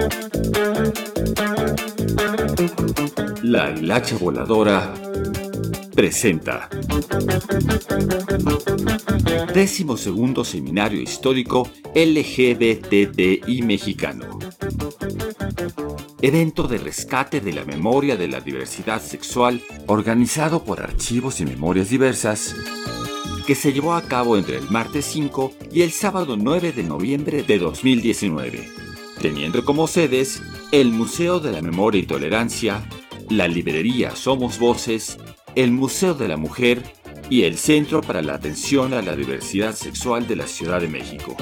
La Hilacha Voladora presenta 12º Seminario Histórico LGBTI Mexicano. Evento de rescate de la memoria de la diversidad sexual organizado por Archivos y Memorias Diversas, que se llevó a cabo entre el martes 5 y el sábado 9 de noviembre de 2019, teniendo como sedes el Museo de la Memoria y Tolerancia, la librería Somos Voces, el Museo de la Mujer y el Centro para la Atención a la Diversidad Sexual de la Ciudad de México.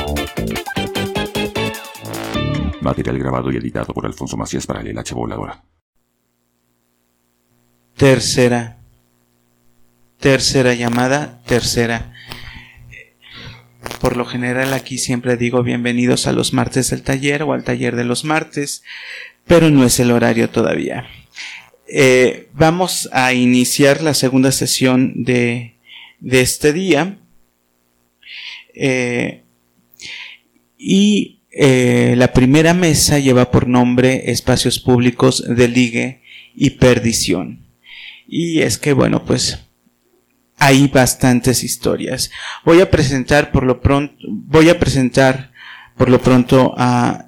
Material grabado y editado por Alfonso Macías para la Hilacha Voladora. Tercera llamada. Por lo general aquí siempre digo bienvenidos a los martes del taller o al taller de los martes, pero no es el horario todavía. Vamos a iniciar la segunda sesión de este día. La primera mesa lleva por nombre Espacios Públicos de Ligue y Perdición. Y es que bueno, pues hay bastantes historias. Voy a presentar por lo pronto a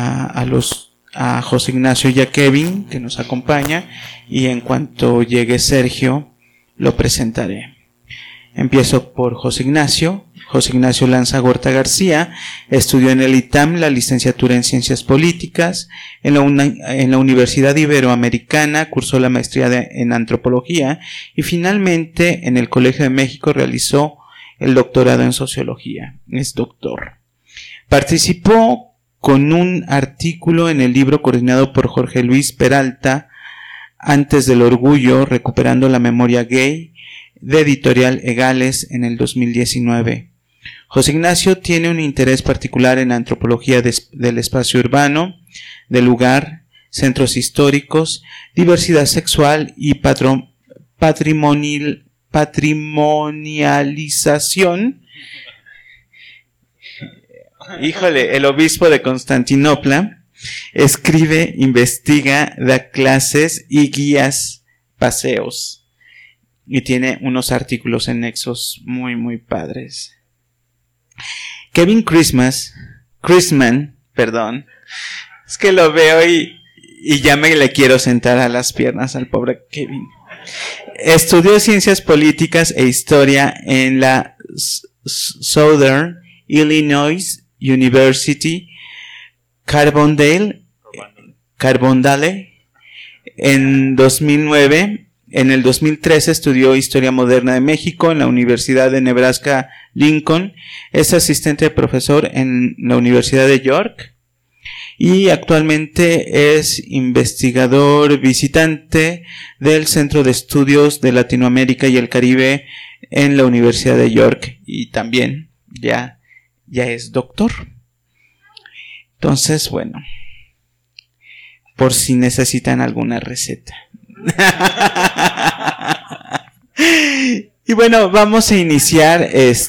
José Ignacio y a Kevin, que nos acompaña, y en cuanto llegue Sergio lo presentaré. Empiezo por José Ignacio. José Ignacio Lanzagorta García estudió en el ITAM la licenciatura en Ciencias Políticas, en la Universidad Iberoamericana cursó la maestría en Antropología y finalmente en el Colegio de México realizó el doctorado en Sociología. Es doctor. Participó con un artículo en el libro coordinado por Jorge Luis Peralta, Antes del Orgullo, recuperando la memoria gay, de Editorial Egales en el 2019. José Ignacio tiene un interés particular en la antropología del espacio urbano, del lugar, centros históricos, diversidad sexual y patrimonialización. Híjole, el obispo de Constantinopla escribe, investiga, da clases y guías, paseos. Y tiene unos artículos en Nexos muy, muy padres. Kevin Chrisman, es que lo veo y ya me le quiero sentar a las piernas al pobre Kevin. Estudió Ciencias Políticas e Historia en la Southern Illinois University, Carbondale, en 2009. En el 2013 estudió Historia Moderna de México en la Universidad de Nebraska Lincoln. Es asistente de profesor en la Universidad de York y actualmente es investigador visitante del Centro de Estudios de Latinoamérica y el Caribe en la Universidad de York y también ya es doctor. Entonces, bueno, por si necesitan alguna receta. Y bueno, vamos a iniciar.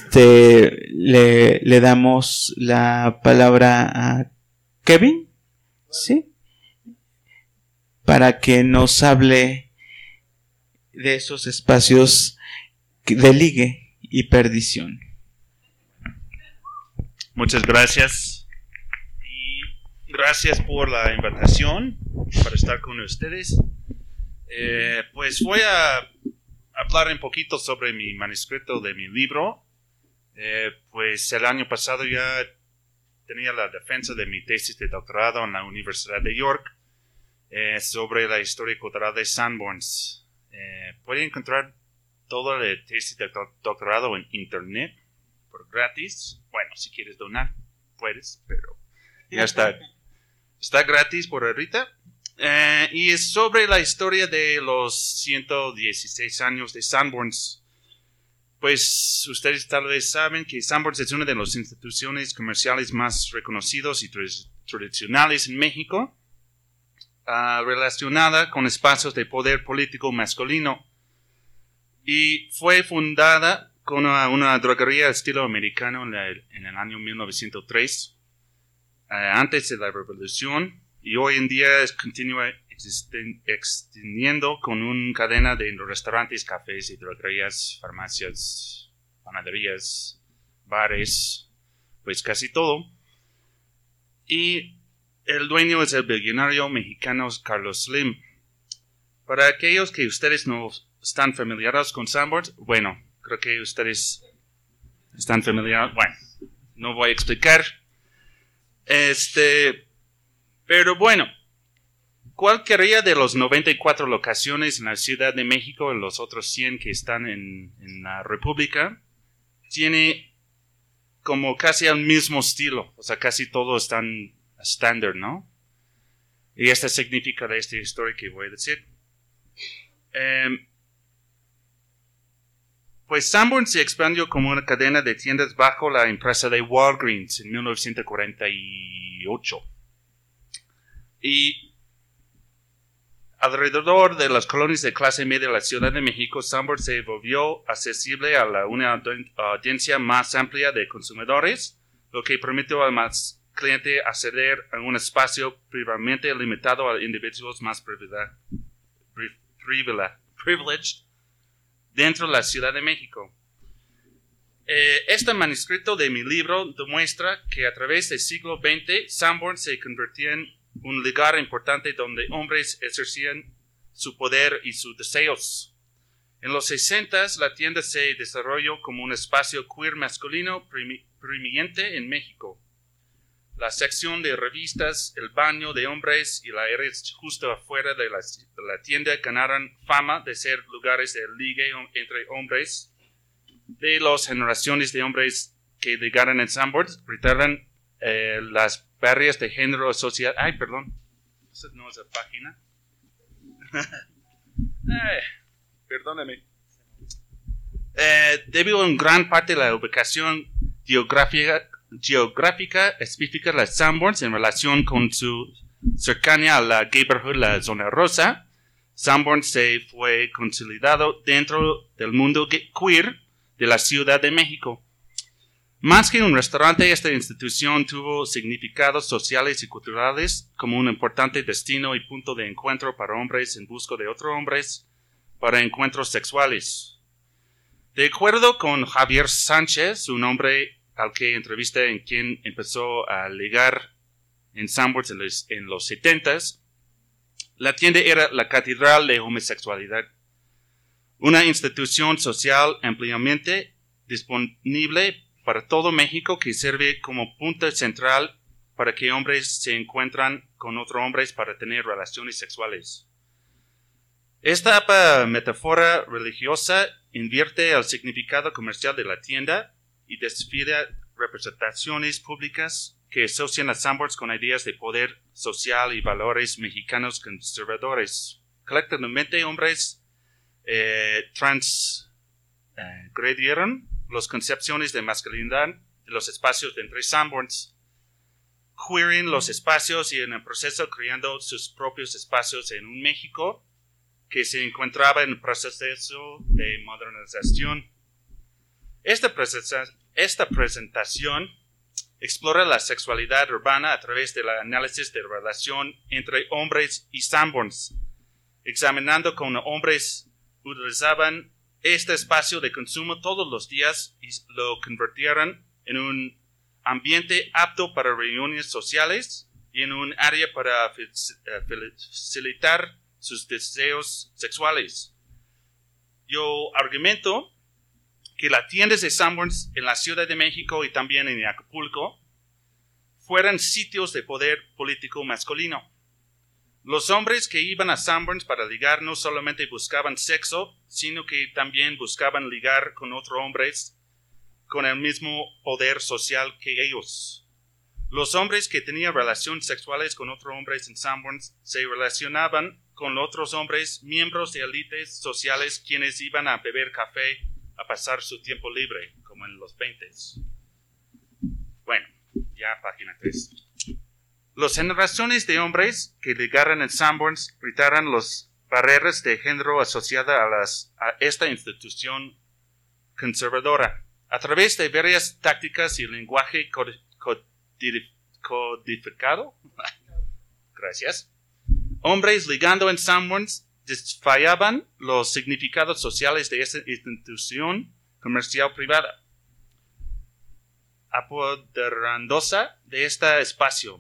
Le damos la palabra a Kevin, ¿sí? Para que nos hable de esos espacios de ligue y perdición. Muchas gracias. Y gracias por la invitación para estar con ustedes. Pues voy a hablar un poquito sobre mi manuscrito de mi libro. Pues el año pasado ya tenía la defensa de mi tesis de doctorado en la Universidad de York sobre la historia cultural de Sanborns. Pueden encontrar toda la tesis de doctorado en internet por gratis. Bueno, si quieres donar, puedes, pero ya está gratis por ahorita. Y es sobre la historia de los 116 años de Sanborns. Pues ustedes tal vez saben que Sanborns es una de las instituciones comerciales más reconocidas y tradicionales en México, relacionada con espacios de poder político masculino. Y fue fundada con una droguería de estilo americano en el año 1903. antes de la revolución y hoy en día continúa extendiendo con una cadena de restaurantes, cafés y droguerías, farmacias, panaderías, bares, pues casi todo. Y el dueño es el billonario mexicano Carlos Slim. Para aquellos que ustedes no están familiarizados con Sanborns, bueno, creo que ustedes están familiarizados. Bueno, no voy a explicar. Pero bueno, cualquiera de los 94 locaciones en la Ciudad de México y los otros 100 que están en la República tiene como casi el mismo estilo. O sea, casi todos están estándar, ¿no? Y esto significa de esta historia que voy a decir. Pues Sanborns se expandió como una cadena de tiendas bajo la empresa de Walgreens en 1948. Y alrededor de las colonias de clase media de la Ciudad de México, Sanborns se volvió accesible a una audiencia más amplia de consumidores, lo que permitió al más cliente acceder a un espacio previamente limitado a individuos más privileged dentro de la Ciudad de México. Este manuscrito de mi libro demuestra que a través del siglo XX, Sanborns se convirtió en un lugar importante donde hombres ejercían su poder y sus deseos. En los 60s, la tienda se desarrolló como un espacio queer masculino prominente en México. La sección de revistas, el baño de hombres y la área justo afuera de la tienda ganaron fama de ser lugares de ligue entre hombres. De las generaciones de hombres que ligaron en Sanborns, retaron las barreras de género social. Ay, perdón. Esa no es la página. Perdóname. Debido en gran parte a la ubicación geográfica específica de las Sanborns en relación con su cercanía a la neighborhood, la zona rosa, Sanborns se fue consolidado dentro del mundo queer de la Ciudad de México. Más que un restaurante, esta institución tuvo significados sociales y culturales como un importante destino y punto de encuentro para hombres en busca de otros hombres para encuentros sexuales. De acuerdo con Javier Sánchez, un hombre al que entrevisté en quien empezó a ligar en Sanborns en los 70s, la tienda era la catedral de homosexualidad. Una institución social ampliamente disponible para todo México que sirve como punto central para que hombres se encuentran con otros hombres para tener relaciones sexuales. Esta metáfora religiosa invierte el significado comercial de la tienda y desfila representaciones públicas que asocian a Sanborns con ideas de poder social y valores mexicanos conservadores. Colectivamente, hombres transgredieron las concepciones de masculinidad de los espacios de entre Sanborns, queering los espacios y en el proceso creando sus propios espacios en un México que se encontraba en el proceso de modernización. Esta presentación explora la sexualidad urbana a través del análisis de la relación entre hombres y Sanborns, examinando cómo hombres utilizaban este espacio de consumo todos los días y lo convirtieron en un ambiente apto para reuniones sociales y en un área para facilitar sus deseos sexuales. Yo argumento que las tiendas de Sanborns en la Ciudad de México y también en Acapulco fueran sitios de poder político masculino. Los hombres que iban a Sanborns para ligar no solamente buscaban sexo, sino que también buscaban ligar con otros hombres con el mismo poder social que ellos. Los hombres que tenían relaciones sexuales con otros hombres en Sanborns se relacionaban con otros hombres, miembros de élites sociales quienes iban a beber café a pasar su tiempo libre, como en los 20s. Bueno, ya página 3. Las generaciones de hombres que ligaron en Sanborns retaron las barreras de género asociadas a esta institución conservadora. A través de varias tácticas y lenguaje codificado. Gracias. Hombres ligando en Sanborns desfallaban los significados sociales de esta institución comercial privada, apoderándose de este espacio.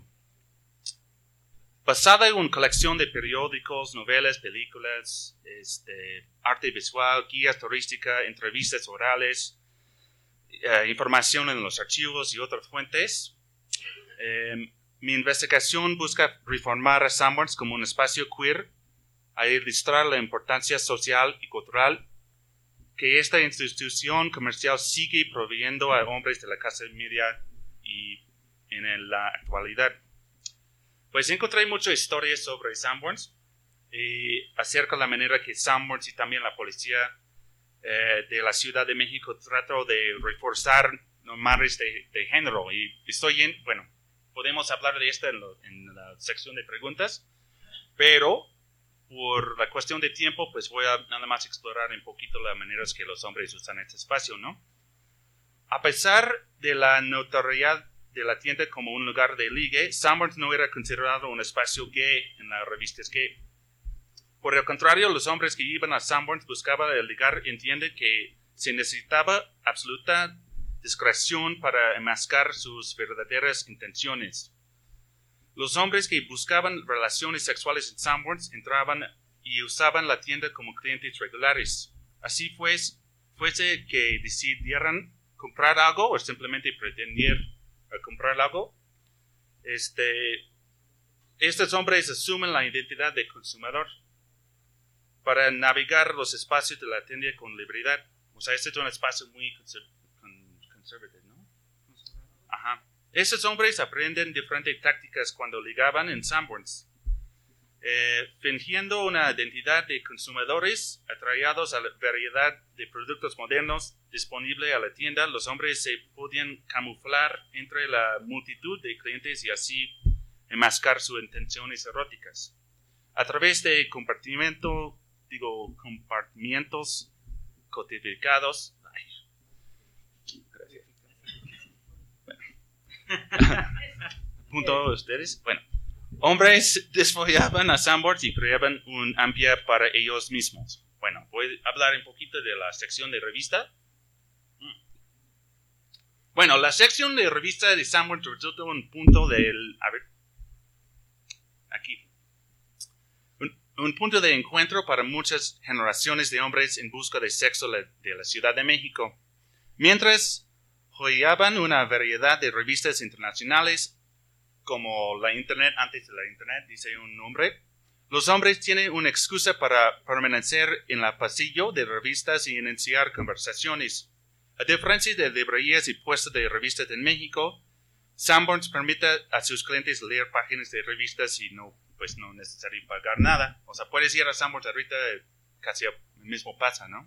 Basada en una colección de periódicos, novelas, películas, arte visual, guías turísticas, entrevistas orales, información en los archivos y otras fuentes, mi investigación busca reformar a Sanborns como un espacio queer, a ilustrar la importancia social y cultural que esta institución comercial sigue proveyendo a hombres de la clase media y en la actualidad. Pues encontré muchas historias sobre Sanborns y acerca de la manera que Sanborns y también la policía de la Ciudad de México trató de reforzar normas de género. Y podemos hablar de esto en la sección de preguntas, pero por la cuestión de tiempo, pues voy a nada más explorar un poquito las maneras que los hombres usan este espacio, ¿no? A pesar de la notoriedad de la tienda como un lugar de ligue, Sanborns no era considerado un espacio gay en las revistas gay. Por el contrario, los hombres que iban a Sanborns buscaban el ligar en tienda que se necesitaba absoluta discreción para enmascarar sus verdaderas intenciones. Los hombres que buscaban relaciones sexuales en Sanborns entraban y usaban la tienda como clientes regulares. Así fuese que decidieran comprar algo o simplemente pretender comprar algo, estos hombres asumen la identidad de consumidor para navegar los espacios de la tienda con libertad. O sea, este es un espacio muy conservador, ¿no? Ajá. Estos hombres aprenden diferentes tácticas cuando ligaban en Sanborns, fingiendo una identidad de consumidores atraídos a la variedad de productos modernos disponibles a la tienda. Los hombres se podían camuflar entre la multitud de clientes y así enmascarar sus intenciones eróticas. A través de compartimentos codificados. Punto ustedes. Bueno, hombres desfollaban a Sanborns y creaban un ambiente para ellos mismos. Bueno, voy a hablar un poquito de la sección de revista. Bueno, la sección de revista de Sanborns resultó un punto un punto de encuentro para muchas generaciones de hombres en busca de sexo de la Ciudad de México. Mientras joyaban una variedad de revistas internacionales, como la Internet, antes de la Internet, dice un hombre, los hombres tienen una excusa para permanecer en el pasillo de revistas y iniciar conversaciones. A diferencia de librerías y puestos de revistas en México, Sanborns permite a sus clientes leer páginas de revistas y no es necesario pagar nada. O sea, puedes ir a Sanborns ahorita, casi lo mismo pasa, ¿no?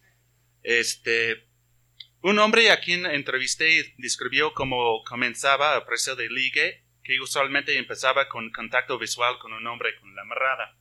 Un hombre a quien entrevisté describió cómo comenzaba el proceso de ligue, que usualmente empezaba con contacto visual con un hombre con la mirada.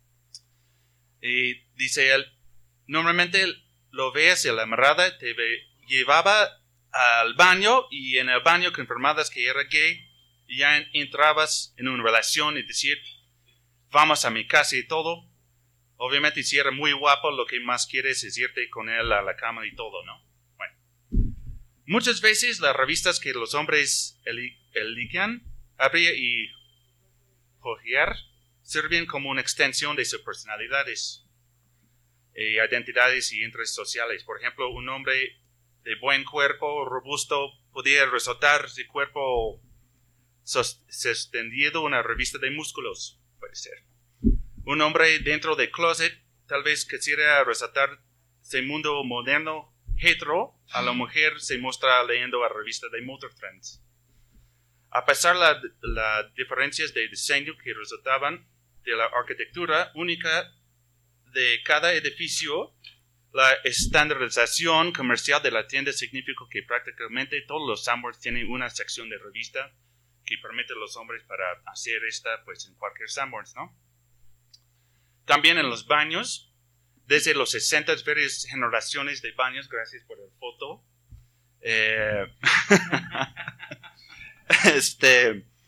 Y dice él, normalmente lo ves y la mirada te llevaba al baño y en el baño confirmabas que era gay y ya entrabas en una relación y decir, vamos a mi casa y todo. Obviamente si era muy guapo, lo que más quieres es irte con él a la cama y todo, ¿no? Bueno, muchas veces las revistas que los hombres eligen, abrir y hojear, sirven como una extensión de sus personalidades, identidades y intereses sociales. Por ejemplo, un hombre de buen cuerpo, robusto, podía resaltar su cuerpo sosteniendo una revista de músculos, puede ser. Un hombre dentro del closet tal vez quisiera resaltar ese mundo moderno hetero. A la mujer se muestra leyendo la revista de Motor Trends. A pesar de las diferencias de diseño que resultaban de la arquitectura única de cada edificio, la estandarización comercial de la tienda significa que prácticamente todos los Sanborns tienen una sección de revista que permite a los hombres para hacer esta pues en cualquier Sanborns, ¿no? También en los baños, desde los 60 varias generaciones de baños, gracias por la foto.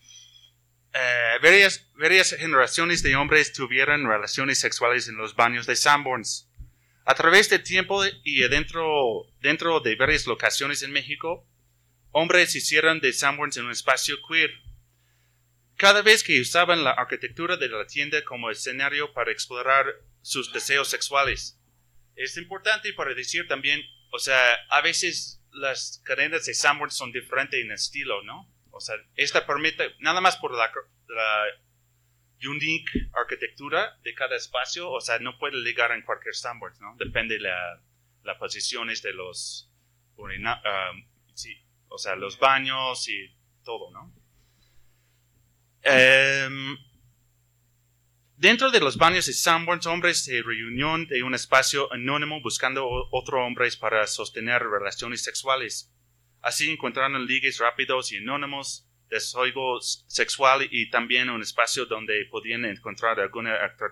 varias generaciones de hombres tuvieron relaciones sexuales en los baños de Sanborns. A través del tiempo y dentro de varias locaciones en México, hombres hicieron de Sanborns en un espacio queer. Cada vez que usaban la arquitectura de la tienda como escenario para explorar sus deseos sexuales. Es importante para decir también, o sea, a veces las cadenas de Sanborns son diferentes en estilo, ¿no? O sea, esta permite, nada más por la unique arquitectura de cada espacio, o sea, no puede ligar en cualquier Sanborns, ¿no? Depende de las posiciones de los, sí, o sea, los baños y todo, ¿no? Dentro de los baños de Sanborns, hombres se reunían de un espacio anónimo buscando otros hombres para sostener relaciones sexuales. Así encontraron ligues rápidos y anónimos, desarrollo sexual y también un espacio donde podían encontrar algún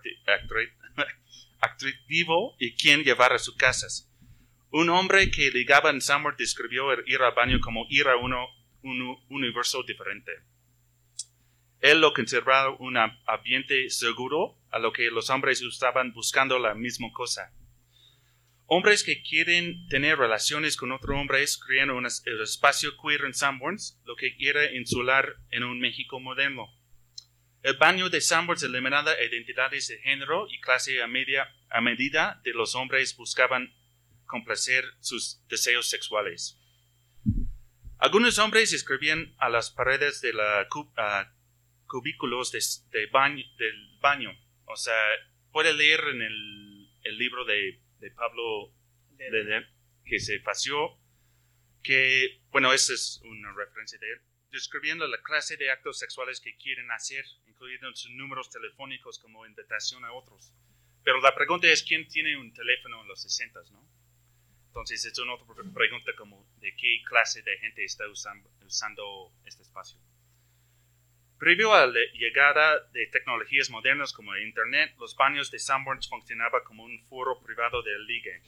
atractivo y quien llevar a sus casas. Un hombre que ligaba en Sanborns describió ir al baño como ir a un universo diferente. Él lo consideraba un ambiente seguro a lo que los hombres estaban buscando la misma cosa. Hombres que quieren tener relaciones con otros hombres crean un espacio queer en Sanborns, lo que era insular en un México moderno. El baño de Sanborns eliminaba identidades de género y clase a medida de los hombres buscaban complacer sus deseos sexuales. Algunos hombres escribían a las paredes de la cubículos del baño. O sea, puede leer en el libro de Pablo que se fació, que, bueno, esa es una referencia de él, describiendo la clase de actos sexuales que quieren hacer, incluyendo sus números telefónicos como invitación a otros. Pero la pregunta es, ¿quién tiene un teléfono en los 60s, no? Entonces, es una otra pregunta como de qué clase de gente está usando este espacio. Previo a la llegada de tecnologías modernas como el Internet, los baños de Sanborns funcionaban como un foro privado de ligue.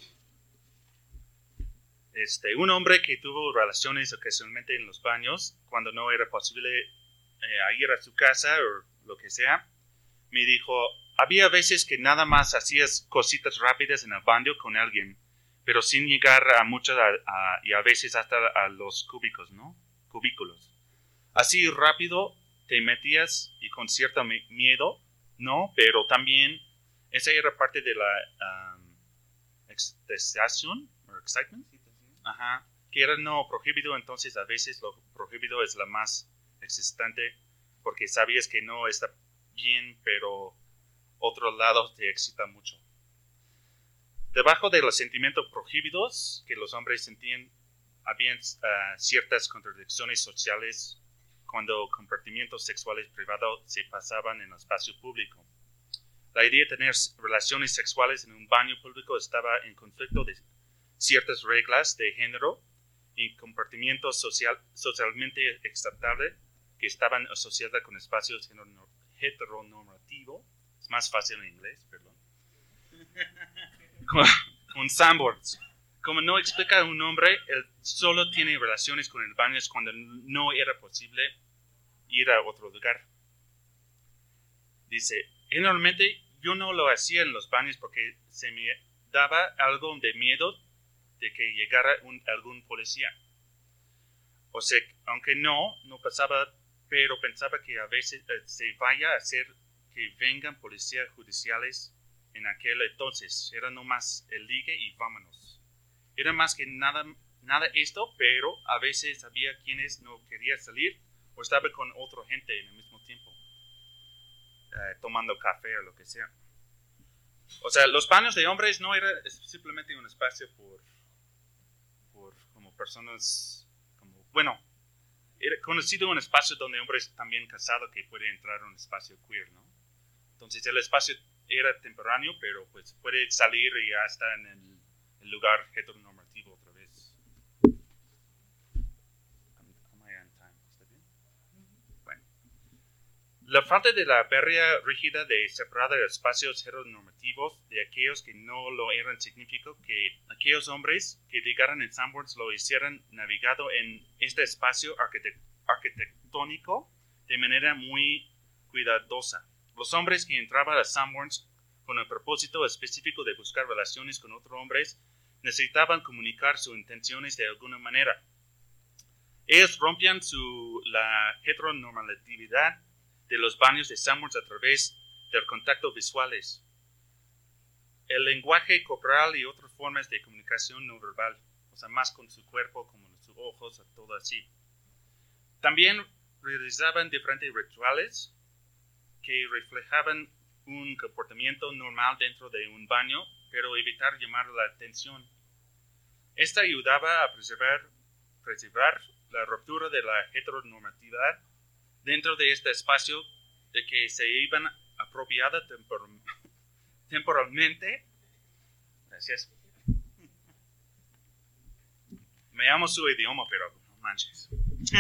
Un hombre que tuvo relaciones ocasionalmente en los baños, cuando no era posible ir a su casa o lo que sea, me dijo, había veces que nada más hacías cositas rápidas en el baño con alguien, pero sin llegar a muchas y a veces hasta a los cubículos. Así rápido te metías y con cierto miedo, ¿no? Pero también esa era parte de la excitación o excitement, ajá, que era no prohibido. Entonces a veces lo prohibido es la más excitante porque sabías que no está bien, pero otro lado te excita mucho. Debajo de los sentimientos prohibidos que los hombres sentían, habían ciertas contradicciones sociales cuando comportamientos sexuales privados se pasaban en el espacio público. La idea de tener relaciones sexuales en un baño público estaba en conflicto de ciertas reglas de género y comportamientos socialmente aceptables que estaban asociados con espacios heteronormativos. Es más fácil en inglés, perdón. Con Sanborns. Como no explica un hombre, él solo tiene relaciones con el baño cuando no era posible ir a otro lugar. Dice, generalmente yo no lo hacía en los baños porque se me daba algo de miedo de que llegara algún policía. O sea, aunque no pasaba, pero pensaba que a veces se vaya a hacer que vengan policías judiciales en aquel entonces. Era nomás el ligue y vámonos. Era más que nada esto, pero a veces había quienes no querían salir o estaban con otra gente en el mismo tiempo, tomando café o lo que sea. O sea, los baños de hombres no era simplemente un espacio por como personas, bueno, era conocido un espacio donde hombres también casados que pueden entrar a un espacio queer, ¿no? Entonces el espacio era temporario, pero pues puede salir y ya está en el lugar heteronormativo otra vez. Am I on time? ¿Está bien? Bueno. La falta de la barrera rígida de separar espacios heteronormativos de aquellos que no lo eran significó que aquellos hombres que llegaran en Sanborns lo hicieran navegado en este espacio arquitectónico de manera muy cuidadosa. Los hombres que entraban a Sanborns con el propósito específico de buscar relaciones con otros hombres necesitaban comunicar sus intenciones de alguna manera. Ellos rompían la heteronormatividad de los baños de Sanborns a través del contacto visuales, el lenguaje corporal y otras formas de comunicación no verbal, o sea, más con su cuerpo, como sus ojos, todo así. También realizaban diferentes rituales que reflejaban un comportamiento normal dentro de un baño, pero evitar llamar la atención. Esta ayudaba a preservar la ruptura de la heteronormatividad dentro de este espacio de que se iban apropiada temporalmente. Gracias. Me amo su idioma, pero no manches.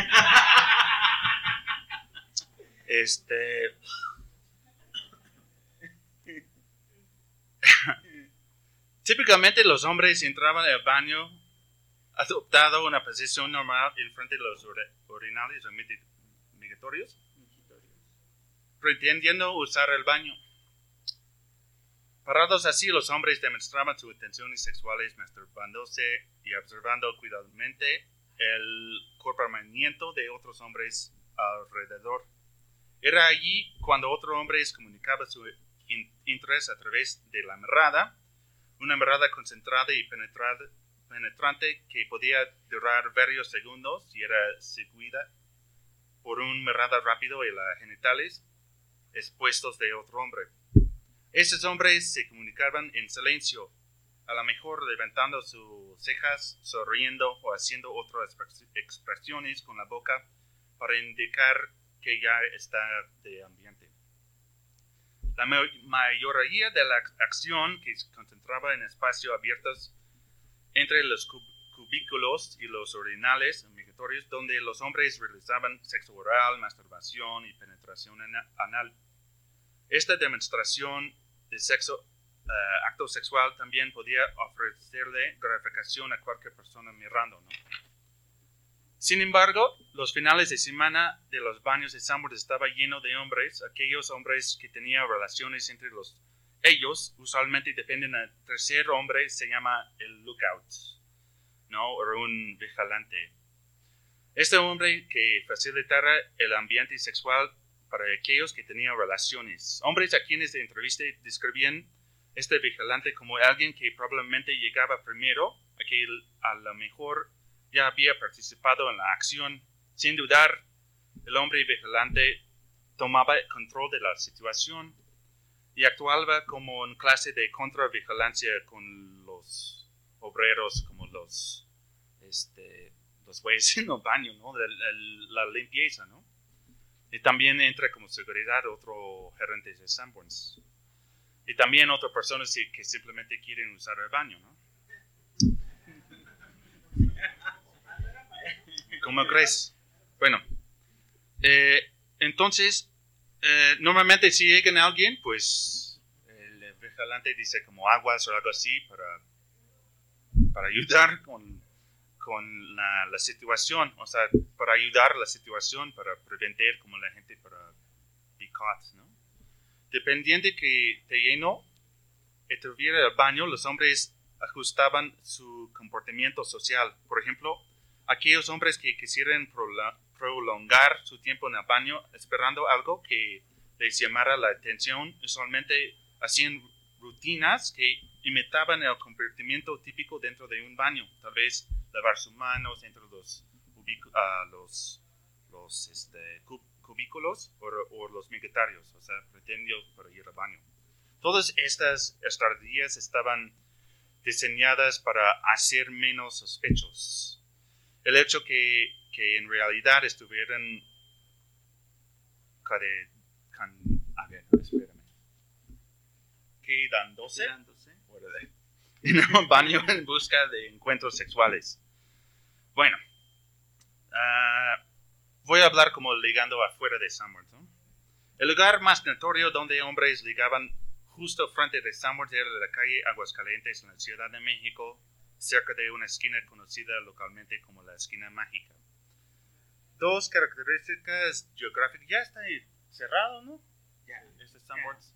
Típicamente los hombres entraban al baño adoptando una posición normal en frente de los urinarios o migratorios, pretendiendo usar el baño. Parados así, los hombres demostraban sus intenciones sexuales masturbándose y observando cuidadosamente el comportamiento de otros hombres alrededor. Era allí cuando otro hombre comunicaba su interés a través de la mirada, una mirada concentrada y penetrante que podía durar varios segundos y era seguida por una mirada rápida en los genitales expuestos de otro hombre. Esos hombres se comunicaban en silencio, a lo mejor levantando sus cejas, sonriendo o haciendo otras expresiones con la boca para indicar que ya está de ambiente. La mayoría de la acción que se concentraba en espacios abiertos entre los cubículos y los urinales migratorios, donde los hombres realizaban sexo oral, masturbación y penetración anal. Esta demostración de acto sexual también podía ofrecerle gratificación a cualquier persona mirando, ¿no? Sin embargo, los finales de semana de los baños de Sanborns estaban llenos de hombres. Aquellos hombres que tenían relaciones entre ellos usualmente dependen del tercer hombre, se llama el lookout, ¿no? O un vigilante. Este hombre que facilitara el ambiente sexual para aquellos que tenían relaciones. Hombres a quienes de entrevista describían este vigilante como alguien que probablemente llegaba primero, a que a lo mejor ya había participado en la acción. Sin dudar, el hombre vigilante tomaba control de la situación y actuaba como en clase de contravigilancia con los obreros, como los güeyes en el baño, ¿no? La limpieza, ¿no? Y también entra como seguridad otro gerente de Sanborns. Y también otras personas que simplemente quieren usar el baño, ¿no? ¿Cómo crees? Bueno, entonces, normalmente si llegan a alguien, pues el vigilante dice como aguas o algo así para ayudar con la situación, o sea, para ayudar a la situación, para prevenir como la gente para be caught, ¿no? Dependiendo que te lleno estuviera el baño, los hombres ajustaban su comportamiento social. Por ejemplo, aquellos hombres que quisieran prolongar su tiempo en el baño esperando algo que les llamara la atención, usualmente hacían rutinas que imitaban el comportamiento típico dentro de un baño. Tal vez lavar sus manos entre los cubículos o los migratorios, o sea, pretendiendo para ir al baño. Todas estas estrategias estaban diseñadas para hacer menos sospechosos. El hecho que en realidad estuvieran quedándose en un baño en busca de encuentros sexuales. Bueno, voy a hablar como ligando afuera de Sanborns, ¿no? El lugar más notorio donde hombres ligaban justo frente de Sanborns era la calle Aguascalientes en la Ciudad de México, cerca de una esquina conocida localmente como la esquina mágica. Dos características geográficas, ya está ahí, cerrado, ¿no? Este Sanborns.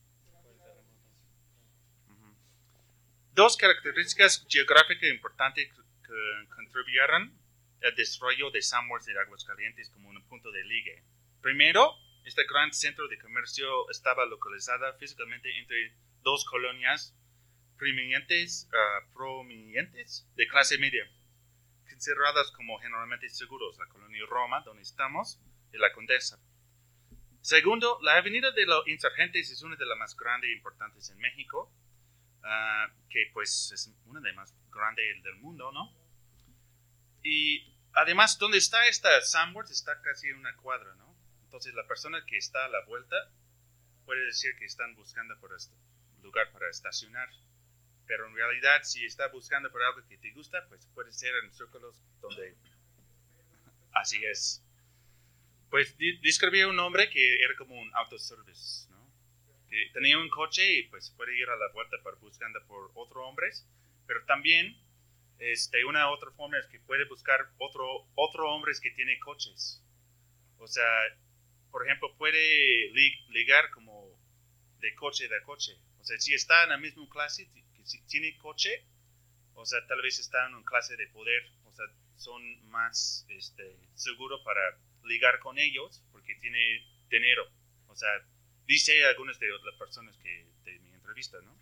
Dos características geográficas importantes que contribuyeron al desarrollo de Sanborns de Aguascalientes como un punto de ligue. Primero, este gran centro de comercio estaba localizado físicamente entre dos colonias prominentes de clase media, consideradas como generalmente seguros, la colonia Roma, donde estamos, y la Condesa. Segundo, la avenida de los Insurgentes es una de las más grandes e importantes en México, que pues es una de las más grandes del mundo, ¿no? Y además, donde está esta Sanborns está casi una cuadra, ¿no? Entonces, la persona que está a la vuelta puede decir que están buscando por este lugar para estacionar. Pero en realidad, si está buscando por algo que te gusta, pues puede ser en círculos donde... Así es. Pues describí un hombre que era como un autoservice, ¿no? Que tenía un coche y pues puede ir a la vuelta para buscando por otros hombres. Pero también, una otra forma es que puede buscar otro hombres que tiene coches. O sea, por ejemplo, puede ligar como de coche a coche. O sea, si está en la misma clase, que si tiene coche, o sea, tal vez está en una clase de poder, o sea, son más seguros para ligar con ellos porque tiene dinero. O sea, dice algunas de las personas que de mi entrevista, ¿no?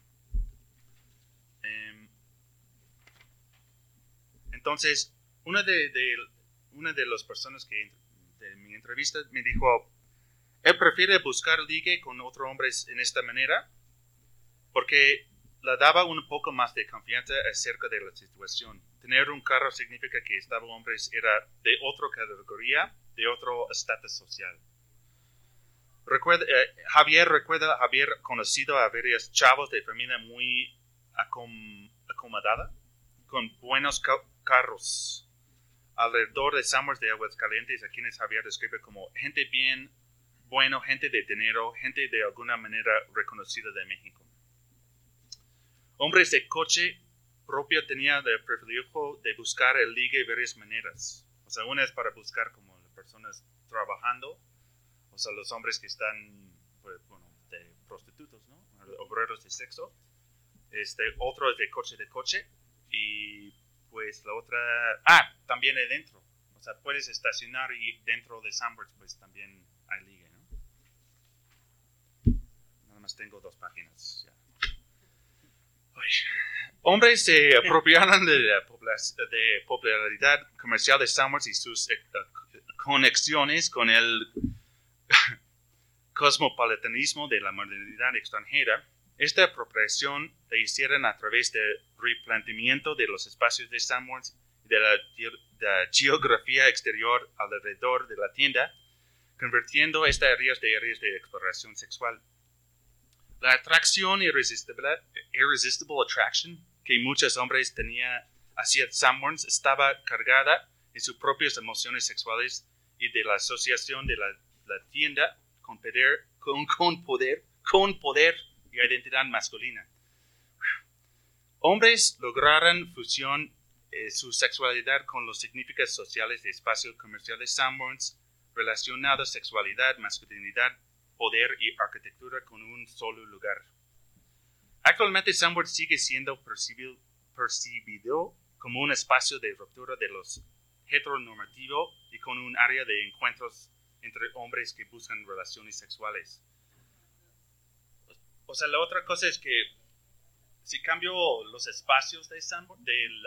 Entonces, una de las personas que de mi entrevista me dijo, él prefiere buscar ligue con otros hombres en esta manera porque le daba un poco más de confianza acerca de la situación. Tener un carro significa que estos hombres eran de otra categoría, de otro estatus social. Javier recuerda haber conocido a varios chavos de familia muy acomodada, con buenos carros, alrededor de Sanborns de Aguascalientes, a quienes Javier describe como gente bien, bueno, gente de dinero, gente de alguna manera reconocida de México. Hombres de coche propio tenían el privilegio de buscar el ligue de varias maneras. O sea, una es para buscar como las personas trabajando, o sea, los hombres que están, pues, bueno, de prostitutos, ¿no? Obreros de sexo. Otro es de coche, y pues la otra, también adentro. O sea, puedes estacionar y dentro de Sanborns, pues también hay ligue, ¿no? Nada más tengo 2 páginas, ya. Hombres se apropiaron de la popularidad comercial de Sanborns y sus conexiones con el cosmopolitanismo de la modernidad extranjera. Esta apropiación la hicieron a través del replanteamiento de los espacios de Sanborns y de la geografía exterior alrededor de la tienda, convirtiendo estas áreas de exploración sexual. La atracción irresistible attraction que muchos hombres tenían hacia Sanborns estaba cargada de sus propias emociones sexuales y de la asociación de la tienda con poder y identidad masculina. Hombres lograron fusión su sexualidad con los significados sociales de espacio comercial de Sanborns, relacionando sexualidad, masculinidad, poder y arquitectura con un solo lugar. Actualmente Sanborns sigue siendo percibido como un espacio de ruptura de los heteronormativos y con un área de encuentros entre hombres que buscan relaciones sexuales. O sea, la otra cosa es que si cambio los espacios de Sanborns,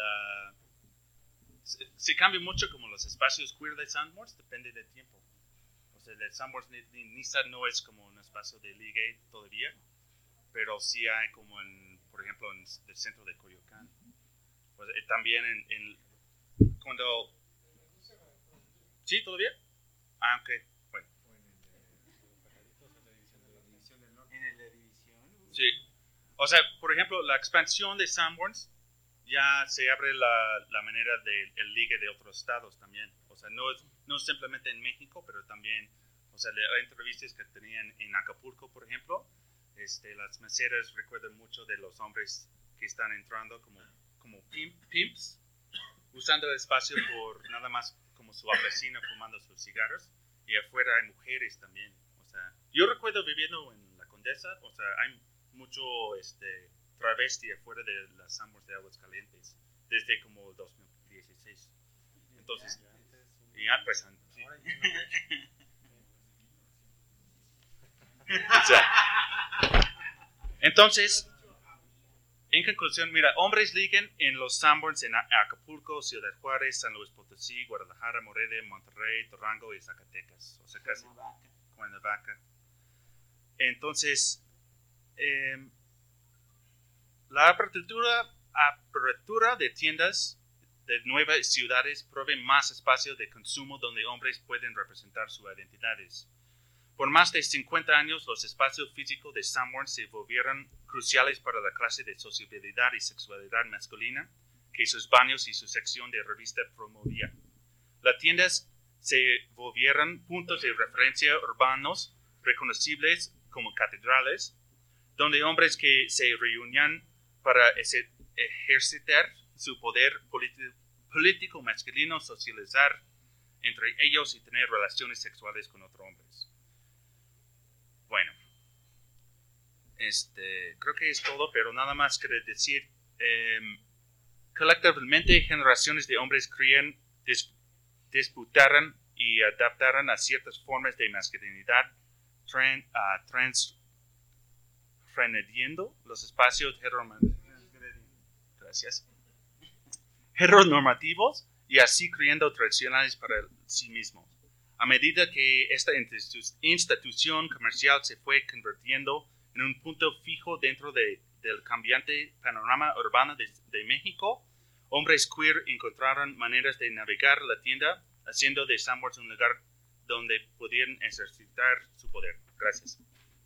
si cambia mucho como los espacios queer de Sanborns, depende del tiempo. O sea, el Sanborns Niza no es como un espacio de ligue todavía, pero sí hay como por ejemplo, en el centro de Coyoacán. Pues, también cuando... ¿Sí, todavía? Ok, bueno. Sí. O sea, por ejemplo, la expansión de Sanborns ya se abre la manera del ligue de otros estados también. O sea, no simplemente en México, pero también, o sea, las entrevistas que tenían en Acapulco, por ejemplo, las meseras recuerdan mucho de los hombres que están entrando como pimps, usando el espacio por nada más como su vecina fumando sus cigarros, y afuera hay mujeres también, o sea, yo recuerdo viviendo en la Condesa, o sea, hay mucho travesti afuera de las Sanborns de Aguascalientes desde como 2016. Entonces, ya pues, sí. O sea, entonces, en conclusión, mira, hombres ligan en los Sanborns en Acapulco, Ciudad Juárez, San Luis Potosí, Guadalajara, Morelia, Monterrey, Durango y Zacatecas. O sea, casi Cuernavaca. Entonces, la apertura de tiendas de nuevas ciudades provee más espacio de consumo donde hombres pueden representar sus identidades. Por más de 50 años, los espacios físicos de Sanborns se volvieron cruciales para la clase de sociabilidad y sexualidad masculina que sus baños y su sección de revista promovía. Las tiendas se volvieron puntos de referencia urbanos reconocibles como catedrales, donde hombres que se reunían para ejercitar su poder político masculino, socializar entre ellos y tener relaciones sexuales con otros hombres. Bueno, creo que es todo, pero nada más quiero decir, colectivamente generaciones de hombres creían, disputaron y adaptaron a ciertas formas de masculinidad, transgrediendo los espacios heteronormativos y así creando tradicionales para sí mismos. A medida que esta institución comercial se fue convirtiendo en un punto fijo dentro del cambiante panorama urbano de México, hombres queer encontraron maneras de navegar la tienda, haciendo de Sanborns un lugar donde pudieran ejercitar su poder. Gracias.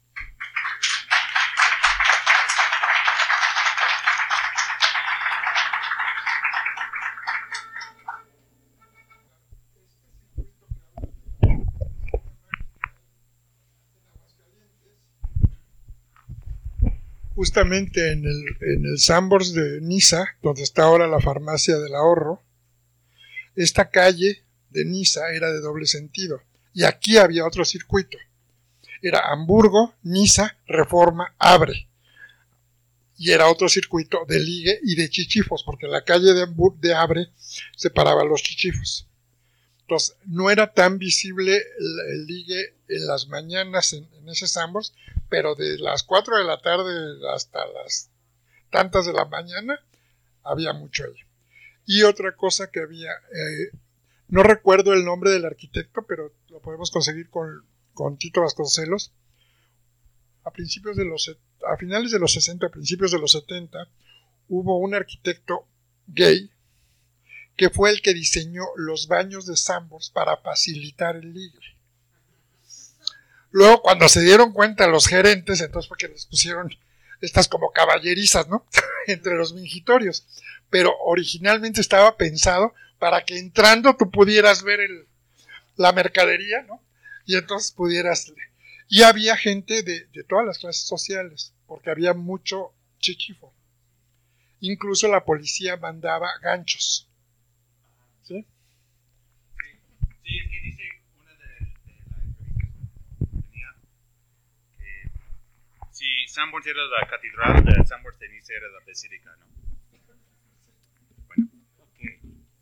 Justamente en el Sanborns de Niza, donde está ahora la farmacia del ahorro, esta calle de Niza era de doble sentido. Y aquí había otro circuito. Era Hamburgo, Niza, Reforma, Abre. Y era otro circuito de ligue y de chichifos, porque la calle de Abre separaba los chichifos. Entonces, no era tan visible el ligue en las mañanas en ese Sanborns, pero de las 4 de la tarde hasta las tantas de la mañana había mucho ahí. Y otra cosa que había, no recuerdo el nombre del arquitecto, pero lo podemos conseguir con Tito Vasconcelos. A finales de los 60, a principios de los 70, hubo un arquitecto gay que fue el que diseñó los baños de Sanborns para facilitar el ligue. Luego, cuando se dieron cuenta los gerentes, entonces fue que les pusieron estas como caballerizas, ¿no? Entre los mingitorios. Pero originalmente estaba pensado para que entrando tú pudieras ver la mercadería, ¿no? Y entonces pudieras... Y había gente de todas las clases sociales, porque había mucho chichifo. Incluso la policía mandaba ganchos. ¿Sí? Sí, es que dice una de las entrevistas que tenía que si Sanborns era la catedral, de Sanborns de Niza era la basílica, ¿no? Bueno. Okay.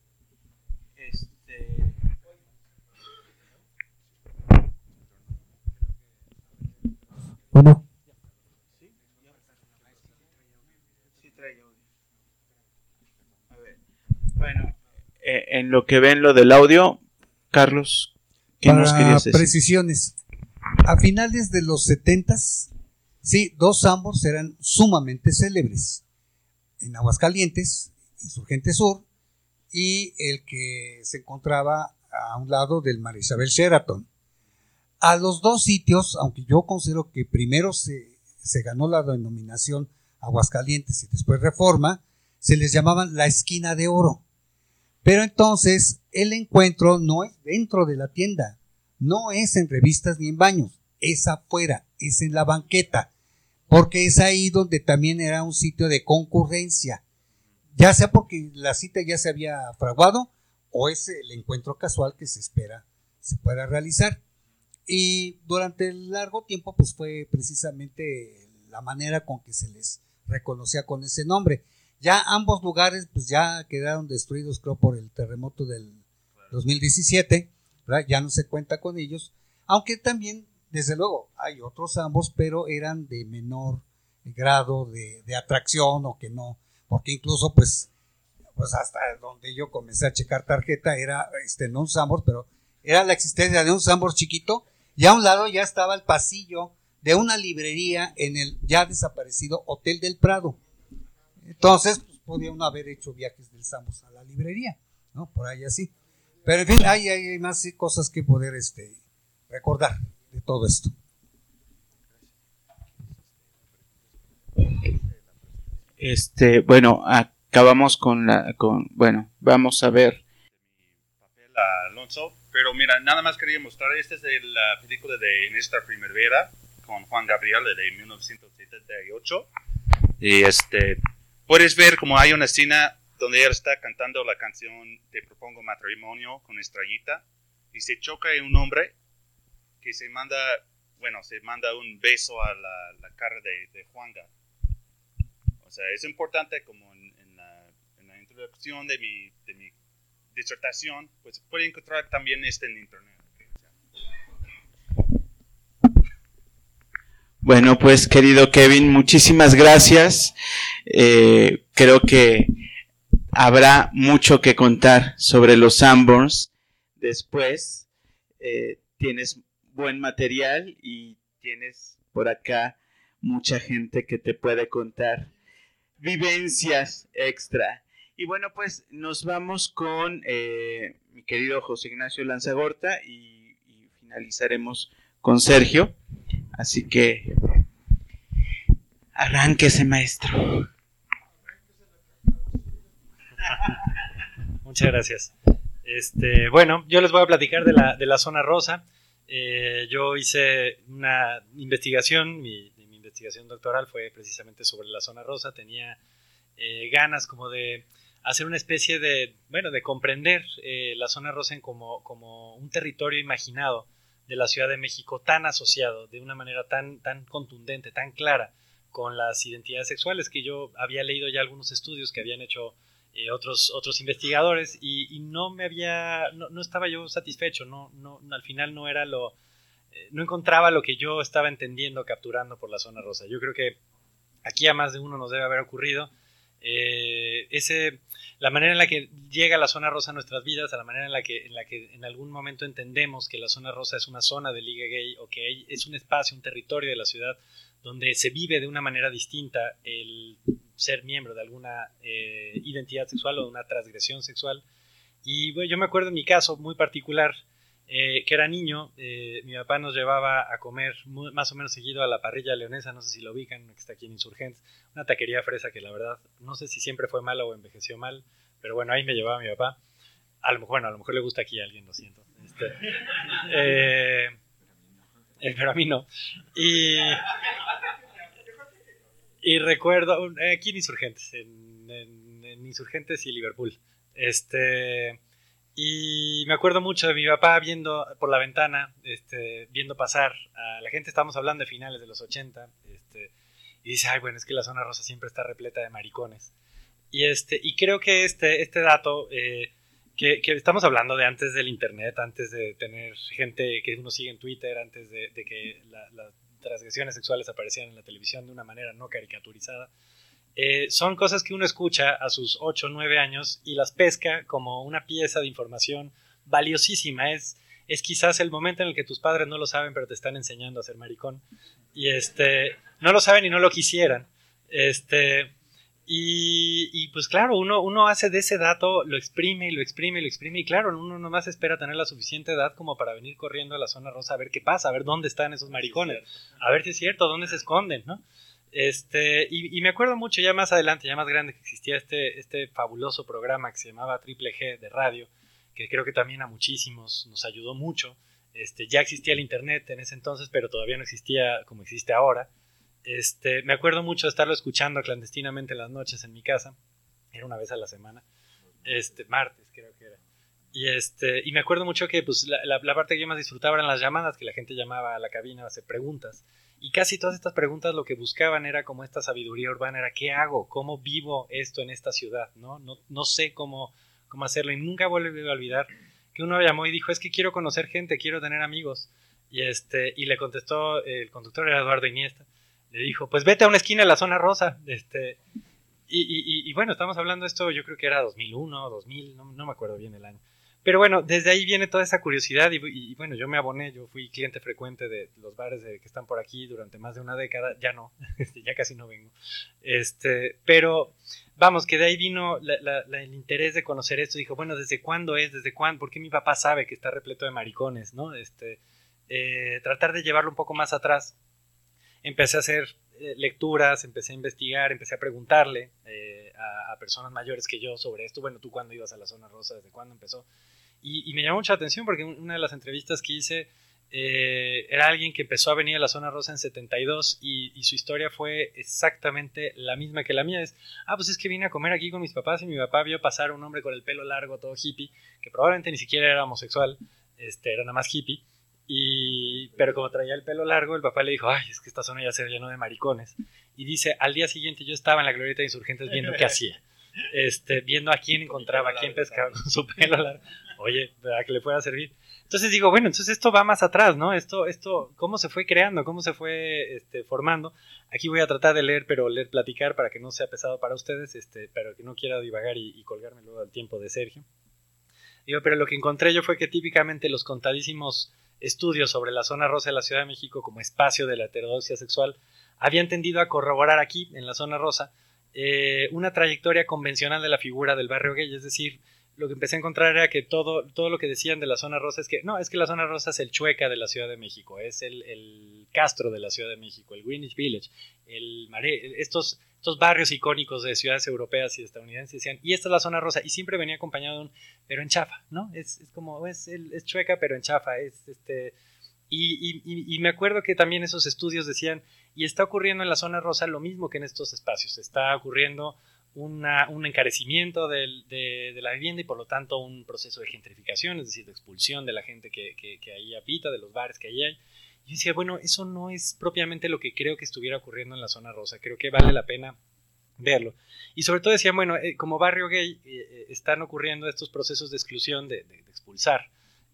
Bueno. Sí trae audio. A ver. Bueno, en lo que ven lo del audio, Carlos, ¿qué nos querías decir? Precisiones. A finales de los 70s, sí, dos Sanborns eran sumamente célebres. En Aguascalientes, Insurgente Sur, y el que se encontraba a un lado del María Isabel Sheraton. A los dos sitios, aunque yo considero que primero se ganó la denominación Aguascalientes y después Reforma, se les llamaban la esquina de oro. Pero entonces el encuentro no es dentro de la tienda, no es en revistas ni en baños, es afuera, es en la banqueta, porque es ahí donde también era un sitio de concurrencia, ya sea porque la cita ya se había fraguado o es el encuentro casual que se espera se pueda realizar. Y durante el largo tiempo, pues fue precisamente la manera con que se les reconocía con ese nombre. Ya ambos lugares pues ya quedaron destruidos, creo, por el terremoto del 2017, ¿verdad? Ya no se cuenta con ellos, aunque también, desde luego, hay otros ambos, pero eran de menor grado de atracción, o que no, porque incluso pues hasta donde yo comencé a checar tarjeta era no un Sanborns, pero era la existencia de un Sanborns chiquito, y a un lado ya estaba el pasillo de una librería en el ya desaparecido Hotel del Prado. Entonces, pues, podía uno haber hecho viajes del Sanborns a la librería, ¿no? Por ahí así. Pero en fin, hay más cosas que poder recordar de todo esto. Bueno, acabamos bueno, vamos a ver. Papel a Alonso, pero mira, nada más quería mostrar, esta es de la película de En esta primavera, con Juan Gabriel, de 1978, y puedes ver como hay una escena donde él está cantando la canción Te propongo matrimonio con Estrellita, y se choca en un hombre que se manda un beso a la cara de Juanga. O sea, es importante, como en la introducción de mi disertación, pues puede encontrar también en internet. Bueno, pues querido Kevin, muchísimas gracias. Creo que habrá mucho que contar sobre los Sanborns después. Tienes buen material y tienes por acá mucha gente que te puede contar vivencias extra. Y bueno, pues nos vamos con mi querido José Ignacio Lanzagorta y finalizaremos con Sergio. Así que arránquese, maestro. Muchas gracias. Bueno, yo les voy a platicar de la zona rosa. Yo hice una investigación, mi investigación doctoral fue precisamente sobre la zona rosa. Tenía ganas como de hacer una especie de comprender la zona rosa como un territorio imaginado de la Ciudad de México, tan asociado de una manera tan contundente, tan clara con las identidades sexuales, que yo había leído ya algunos estudios que habían hecho otros investigadores, y no estaba yo satisfecho, al final no encontraba lo que yo estaba entendiendo, capturando por la zona rosa. Yo creo que aquí a más de uno nos debe haber ocurrido la manera en la que llega la zona rosa a nuestras vidas, a la manera en la que en algún momento entendemos que la zona rosa es una zona de liga gay, o que es un espacio, un territorio de la ciudad donde se vive de una manera distinta el ser miembro de alguna identidad sexual o de una transgresión sexual. Y bueno, yo me acuerdo en mi caso muy particular, que era niño, mi papá nos llevaba a comer más o menos seguido a la Parrilla Leonesa, no sé si lo ubican, que está aquí en Insurgentes, una taquería fresa que la verdad no sé si siempre fue mala o envejeció mal, pero bueno, ahí me llevaba mi papá. A lo mejor le gusta aquí a alguien, lo siento. Pero a mí no. Y recuerdo, aquí en Insurgentes, en Insurgentes y Liverpool. Y me acuerdo mucho de mi papá viendo por la ventana, viendo pasar a la gente. Estábamos hablando de finales de los 80, y dice, ay, bueno, es que la zona rosa siempre está repleta de maricones. Y creo que este dato, que estamos hablando de antes del internet, antes de tener gente que uno sigue en Twitter, antes de que las transgresiones sexuales aparecían en la televisión de una manera no caricaturizada, son cosas que uno escucha a sus 8 o 9 años y las pesca como una pieza de información valiosísima. Es quizás el momento en el que tus padres no lo saben, pero te están enseñando a ser maricón, y no lo saben y no lo quisieran. Y pues claro, uno hace de ese dato, lo exprime y lo exprime y lo exprime, y claro, uno nomás espera tener la suficiente edad como para venir corriendo a la zona rosa a ver qué pasa, a ver dónde están esos maricones, a ver si es cierto, dónde se esconden, ¿no? Y me acuerdo mucho ya más adelante, ya más grande, que existía este fabuloso programa que se llamaba Triple G de radio, que creo que también a muchísimos nos ayudó mucho. Ya existía el internet en ese entonces, pero todavía no existía como existe ahora. Me acuerdo mucho de estarlo escuchando clandestinamente en las noches en mi casa. Era una vez a la semana, martes creo que era. Y me acuerdo mucho que pues, la parte que yo más disfrutaba eran las llamadas, que la gente llamaba a la cabina a hacer preguntas. Y casi todas estas preguntas lo que buscaban era como esta sabiduría urbana, era ¿qué hago? ¿Cómo vivo esto en esta ciudad? No sé cómo hacerlo. Y nunca volví a olvidar que uno llamó y dijo, es que quiero conocer gente, quiero tener amigos. Y le contestó, el conductor era Eduardo Iniesta, le dijo, pues vete a una esquina de la zona rosa. Y bueno, estamos hablando de esto, yo creo que era 2001, 2000, no me acuerdo bien el año. Pero bueno, desde ahí viene toda esa curiosidad y bueno, yo me aboné, yo fui cliente frecuente de los bares que están por aquí durante más de una década, ya no, ya casi no vengo. Pero vamos, que de ahí vino el interés de conocer esto. Dijo, bueno, ¿desde cuándo es? ¿Desde cuándo? ¿Por qué mi papá sabe que está repleto de maricones? ¿No? Tratar de llevarlo un poco más atrás. Empecé a hacer lecturas, empecé a investigar, empecé a preguntarle a personas mayores que yo sobre esto. Bueno, ¿tú cuándo ibas a la zona rosa? ¿Desde cuándo empezó? Y me llamó mucha atención porque una de las entrevistas que hice era alguien que empezó a venir a la zona rosa en 72 y su historia fue exactamente la misma que la mía. Pues es que vine a comer aquí con mis papás y mi papá vio pasar a un hombre con el pelo largo, todo hippie, que probablemente ni siquiera era homosexual, era nada más hippie. Pero como traía el pelo largo, el papá le dijo, ay, es que esta zona ya se llenó de maricones. Y dice, al día siguiente yo estaba en la glorieta de Insurgentes viendo qué hacía. Viendo a quién encontraba, a quién pescaba con su pelo largo. Oye, ¿a que le pueda servir? Entonces digo, bueno, entonces esto va más atrás, ¿no? Esto, ¿cómo se fue creando? ¿Cómo se fue formando? Aquí voy a tratar de leer, pero platicar para que no sea pesado para ustedes, pero que no quiera divagar y colgarme luego al tiempo de Sergio. Digo, pero lo que encontré yo fue que típicamente los contadísimos estudios sobre la zona rosa de la Ciudad de México como espacio de la heterodoxia sexual habían tendido a corroborar aquí, en la zona rosa, una trayectoria convencional de la figura del barrio gay. Es decir, lo que empecé a encontrar era que todo lo que decían de la zona rosa es que la zona rosa es el Chueca de la Ciudad de México, es el Castro de la Ciudad de México, el Greenwich Village, el Maré, estos barrios icónicos de ciudades europeas y estadounidenses decían, y esta es la zona rosa, y siempre venía acompañado de un, pero en chafa, ¿no? Es como, es Chueca, pero en chafa, y me acuerdo que también esos estudios decían, y está ocurriendo en la zona rosa lo mismo que en estos espacios, está ocurriendo un encarecimiento de la vivienda y por lo tanto un proceso de gentrificación, es decir, de expulsión de la gente que ahí habita, de los bares que ahí hay. Y yo decía, bueno, eso no es propiamente lo que creo que estuviera ocurriendo en la zona rosa, creo que vale la pena verlo. Y sobre todo decían, bueno, como barrio gay están ocurriendo estos procesos de exclusión, de expulsar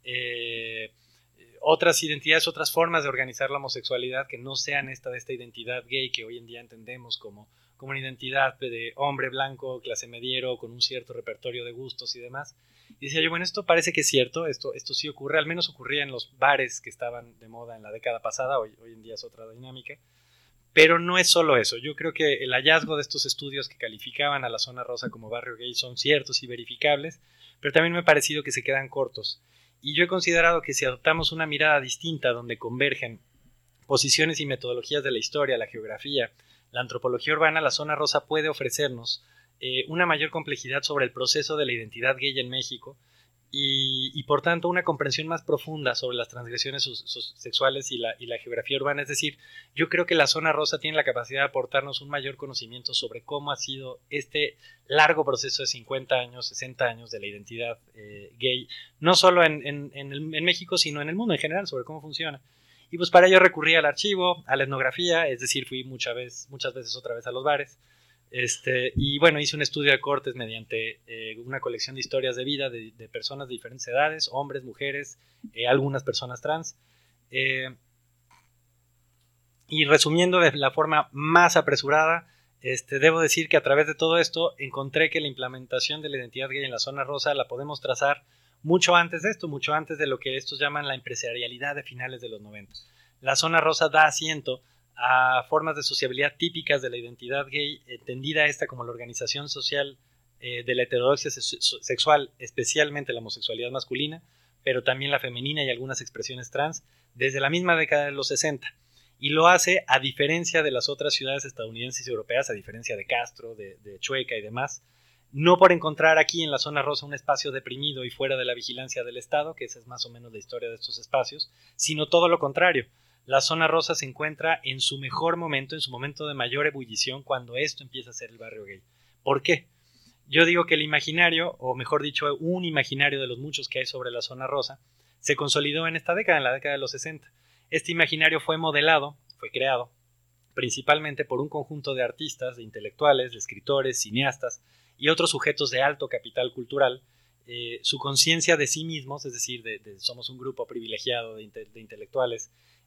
otras identidades, otras formas de organizar la homosexualidad que no sean de esta identidad gay que hoy en día entendemos como una identidad de hombre blanco, clase mediero, con un cierto repertorio de gustos y demás. Y decía yo, bueno, esto parece que es cierto, esto sí ocurre, al menos ocurría en los bares que estaban de moda en la década pasada, hoy en día es otra dinámica, pero no es solo eso. Yo creo que el hallazgo de estos estudios que calificaban a la zona rosa como barrio gay son ciertos y verificables, pero también me ha parecido que se quedan cortos. Y yo he considerado que si adoptamos una mirada distinta donde convergen posiciones y metodologías de la historia, la geografía, la antropología urbana, la zona rosa puede ofrecernos una mayor complejidad sobre el proceso de la identidad gay en México y por tanto una comprensión más profunda sobre las transgresiones sexuales y la geografía urbana. Es decir, yo creo que la zona rosa tiene la capacidad de aportarnos un mayor conocimiento sobre cómo ha sido este largo proceso de 50 años, 60 años de la identidad gay, no solo en México, sino en el mundo en general, sobre cómo funciona. Y pues para ello recurrí al archivo, a la etnografía, es decir, fui muchas veces otra vez a los bares. Y bueno, hice un estudio de cortes mediante una colección de historias de vida de personas de diferentes edades, hombres, mujeres, algunas personas trans. Y resumiendo de la forma más apresurada, debo decir que a través de todo esto encontré que la implementación de la identidad gay en la zona rosa la podemos trazar mucho antes de esto, mucho antes de lo que estos llaman la empresarialidad de finales de los 90. La zona rosa da asiento a formas de sociabilidad típicas de la identidad gay, entendida esta como la organización social de la heterodoxia sexual, especialmente la homosexualidad masculina, pero también la femenina y algunas expresiones trans, desde la misma década de los 60. Y lo hace a diferencia de las otras ciudades estadounidenses y europeas, a diferencia de Castro, de Chueca y demás, no por encontrar aquí en la zona rosa un espacio deprimido y fuera de la vigilancia del Estado, que esa es más o menos la historia de estos espacios, sino todo lo contrario. La zona rosa se encuentra en su mejor momento, en su momento de mayor ebullición, cuando esto empieza a ser el barrio gay. ¿Por qué? Yo digo que el imaginario, o mejor dicho, un imaginario de los muchos que hay sobre la zona rosa, se consolidó en esta década, en la década de los 60. Este imaginario fue modelado, fue creado, principalmente por un conjunto de artistas, de intelectuales, de escritores, cineastas y otros sujetos de alto capital cultural. Su conciencia de sí mismos, es decir, somos un grupo privilegiado de intelectuales,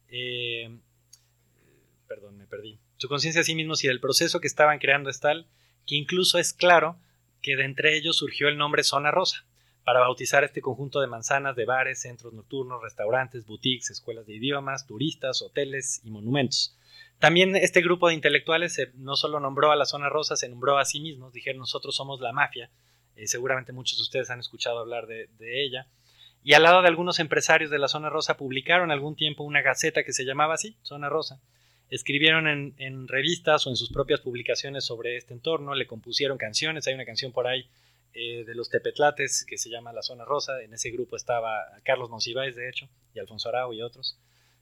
me perdí. Su conciencia de sí mismos y del proceso que estaban creando es tal que incluso es claro que de entre ellos surgió el nombre Zona Rosa, para bautizar este conjunto de manzanas de bares, centros nocturnos, restaurantes, boutiques, escuelas de idiomas, turistas, hoteles y monumentos. También este grupo de intelectuales no solo nombró a la Zona Rosa, se nombró a sí mismos, dijeron nosotros somos la mafia, seguramente muchos de ustedes han escuchado hablar de ella, y al lado de algunos empresarios de la Zona Rosa publicaron algún tiempo una gaceta que se llamaba así, Zona Rosa. Escribieron en revistas o en sus propias publicaciones sobre este entorno, le compusieron canciones, hay una canción por ahí de los Tepetlates que se llama La Zona Rosa, en ese grupo estaba Carlos Monsiváis de hecho, y Alfonso Arau y otros.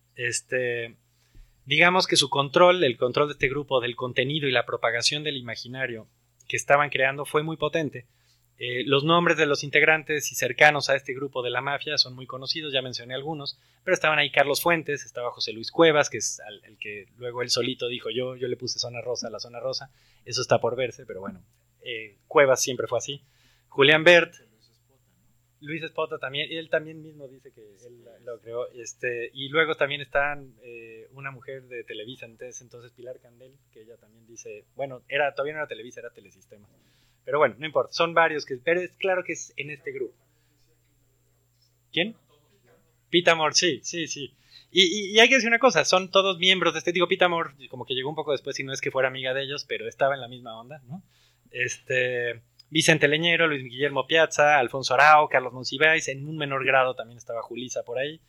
Digamos que el control de este grupo del contenido y la propagación del imaginario que estaban creando fue muy potente. Los nombres de los integrantes y cercanos a este grupo de la mafia son muy conocidos, ya mencioné algunos, pero estaban ahí Carlos Fuentes, estaba José Luis Cuevas, que es el que luego él solito dijo yo le puse Zona Rosa a la Zona Rosa, eso está por verse, pero bueno, Cuevas siempre fue así. Julián Bert, Luis Espota también, y él también mismo dice que él lo creó, y luego también están una mujer de Televisa, entonces Pilar Candel, que ella también dice, bueno, todavía no era Televisa, era Telesistema. Pero bueno, no importa, son varios, pero es claro que es en este grupo. ¿Quién? Pita Mort, sí. Y hay que decir una cosa, son todos miembros de este, digo, Pita Mort como que llegó un poco después y no es que fuera amiga de ellos, pero estaba en la misma onda, ¿no? Vicente Leñero, Luis Guillermo Piazza, Alfonso Arau, Carlos Monsiváis, en un menor grado también estaba Julissa por ahí.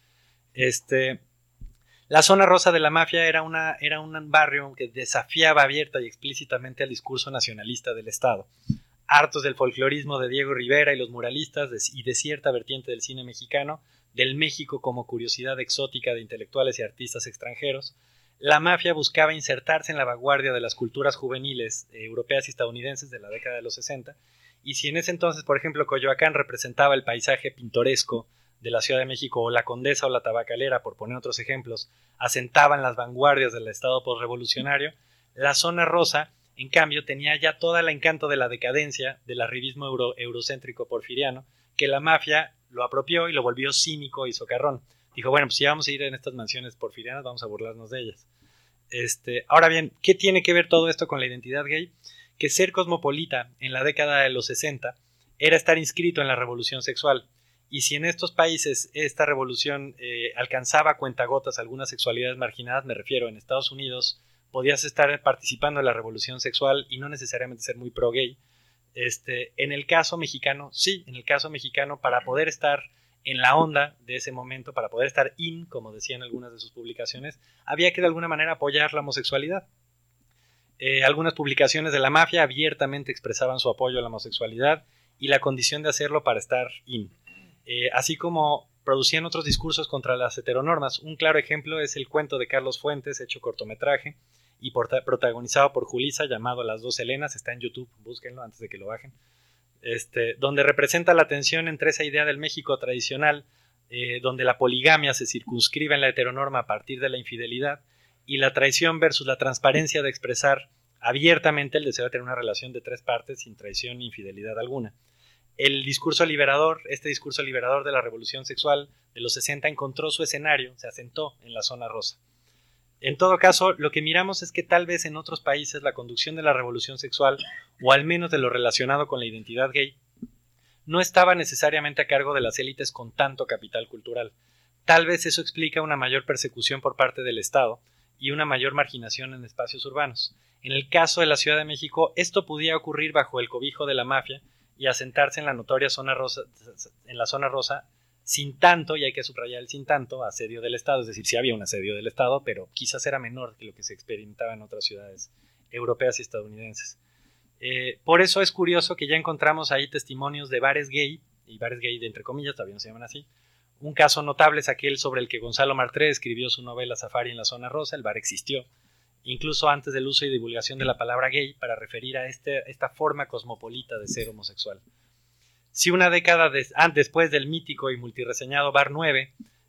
La Zona Rosa de la mafia era un barrio que desafiaba abierta y explícitamente al discurso nacionalista del Estado. Hartos del folclorismo de Diego Rivera y los muralistas y de cierta vertiente del cine mexicano, del México como curiosidad exótica de intelectuales y artistas extranjeros, la mafia buscaba insertarse en la vanguardia de las culturas juveniles europeas y estadounidenses de la década de los 60, y si en ese entonces, por ejemplo, Coyoacán representaba el paisaje pintoresco de la Ciudad de México, o la Condesa o la Tabacalera, por poner otros ejemplos, asentaban las vanguardias del Estado postrevolucionario, la Zona Rosa, en cambio, tenía ya todo el encanto de la decadencia, del arribismo eurocéntrico porfiriano, que la mafia lo apropió y lo volvió cínico y socarrón. Dijo, bueno, pues si vamos a ir en estas mansiones porfirianas, vamos a burlarnos de ellas. Ahora bien, ¿qué tiene que ver todo esto con la identidad gay? Que ser cosmopolita en la década de los 60 era estar inscrito en la revolución sexual. Y si en estos países esta revolución alcanzaba a cuentagotas algunas sexualidades marginadas, me refiero en Estados Unidos, podías estar participando en la revolución sexual y no necesariamente ser muy pro-gay. En el caso mexicano, sí, en el caso mexicano, para poder estar en la onda de ese momento, para poder estar in, como decían algunas de sus publicaciones, había que de alguna manera apoyar la homosexualidad. Algunas publicaciones de la mafia abiertamente expresaban su apoyo a la homosexualidad y la condición de hacerlo para estar in. Así como producían otros discursos contra las heteronormas. Un claro ejemplo es el cuento de Carlos Fuentes, hecho cortometraje y protagonizado por Julissa, llamado Las dos Helenas, está en YouTube, búsquenlo antes de que lo bajen, donde representa la tensión entre esa idea del México tradicional, donde la poligamia se circunscribe en la heteronorma a partir de la infidelidad, y la traición versus la transparencia de expresar abiertamente el deseo de tener una relación de tres partes sin traición ni infidelidad alguna. El discurso liberador, este discurso liberador de la revolución sexual de los 60 encontró su escenario, se asentó en la Zona Rosa. En todo caso, lo que miramos es que tal vez en otros países la conducción de la revolución sexual, o al menos de lo relacionado con la identidad gay, no estaba necesariamente a cargo de las élites con tanto capital cultural. Tal vez eso explica una mayor persecución por parte del Estado y una mayor marginación en espacios urbanos. En el caso de la Ciudad de México, esto podía ocurrir bajo el cobijo de la mafia y asentarse en la notoria Zona Rosa, en la Zona Rosa, sin tanto, y hay que subrayar el sin tanto, asedio del Estado, es decir, sí había un asedio del Estado, pero quizás era menor que lo que se experimentaba en otras ciudades europeas y estadounidenses. Por eso es curioso que ya encontramos ahí testimonios de bares gay, y bares gay de entre comillas, todavía no se llaman así. Un caso notable es aquel sobre el que Gonzalo Martré escribió su novela Safari en la Zona Rosa, el bar existió, incluso antes del uso y divulgación de la palabra gay para referir a esta forma cosmopolita de ser homosexual. Si una década después del mítico y multireseñado Bar 9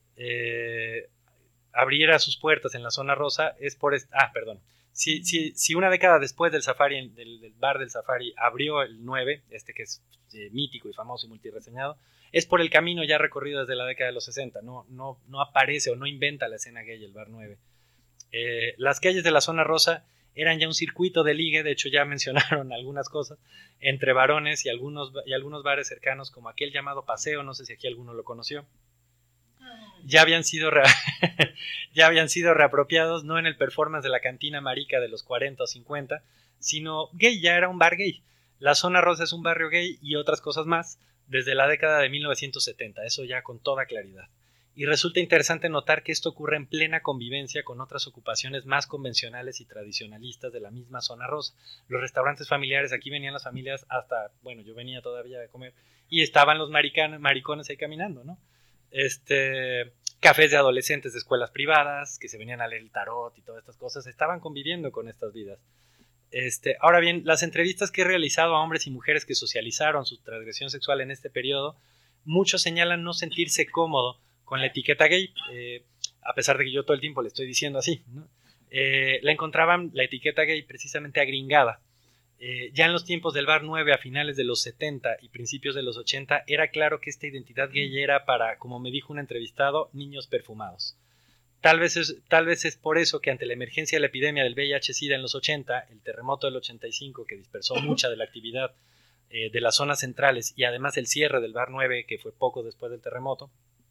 abriera sus puertas en la zona rosa, es por... Si una década después del Safari, del bar del Safari, abrió el 9, que es mítico y famoso y multireseñado, es por el camino ya recorrido desde la década de los 60. No aparece o no inventa la escena gay el Bar 9. Las calles de la zona rosa eran ya un circuito de ligue, de hecho ya mencionaron algunas cosas, entre varones y algunos bares cercanos, como aquel llamado Paseo, no sé si aquí alguno lo conoció. Ya habían sido reapropiados, no en el performance de la cantina marica de los 40 o 50, sino gay, ya era un bar gay. La zona rosa es un barrio gay y otras cosas más desde la década de 1970, eso ya con toda claridad. Y resulta interesante notar que esto ocurre en plena convivencia con otras ocupaciones más convencionales y tradicionalistas de la misma zona rosa. Los restaurantes familiares, aquí venían las familias hasta, bueno, yo venía todavía a comer, y estaban los maricones ahí caminando, ¿no? Cafés de adolescentes de escuelas privadas que se venían a leer el tarot y todas estas cosas, estaban conviviendo con estas vidas. Ahora bien, las entrevistas que he realizado a hombres y mujeres que socializaron su transgresión sexual en este periodo, muchos señalan no sentirse cómodo con la etiqueta gay, a pesar de que yo todo el tiempo le estoy diciendo así, ¿no? La encontraban la etiqueta gay precisamente agringada. Ya en los tiempos del Bar 9 a finales de los 70 y principios de los 80 era claro que esta identidad gay era para, como me dijo un entrevistado, niños perfumados. Tal vez es por eso que ante la emergencia de la epidemia del VIH-Sida en los 80, el terremoto del 85 que dispersó mucha de la actividad de las zonas centrales y además el cierre del Bar 9 que fue poco después del terremoto,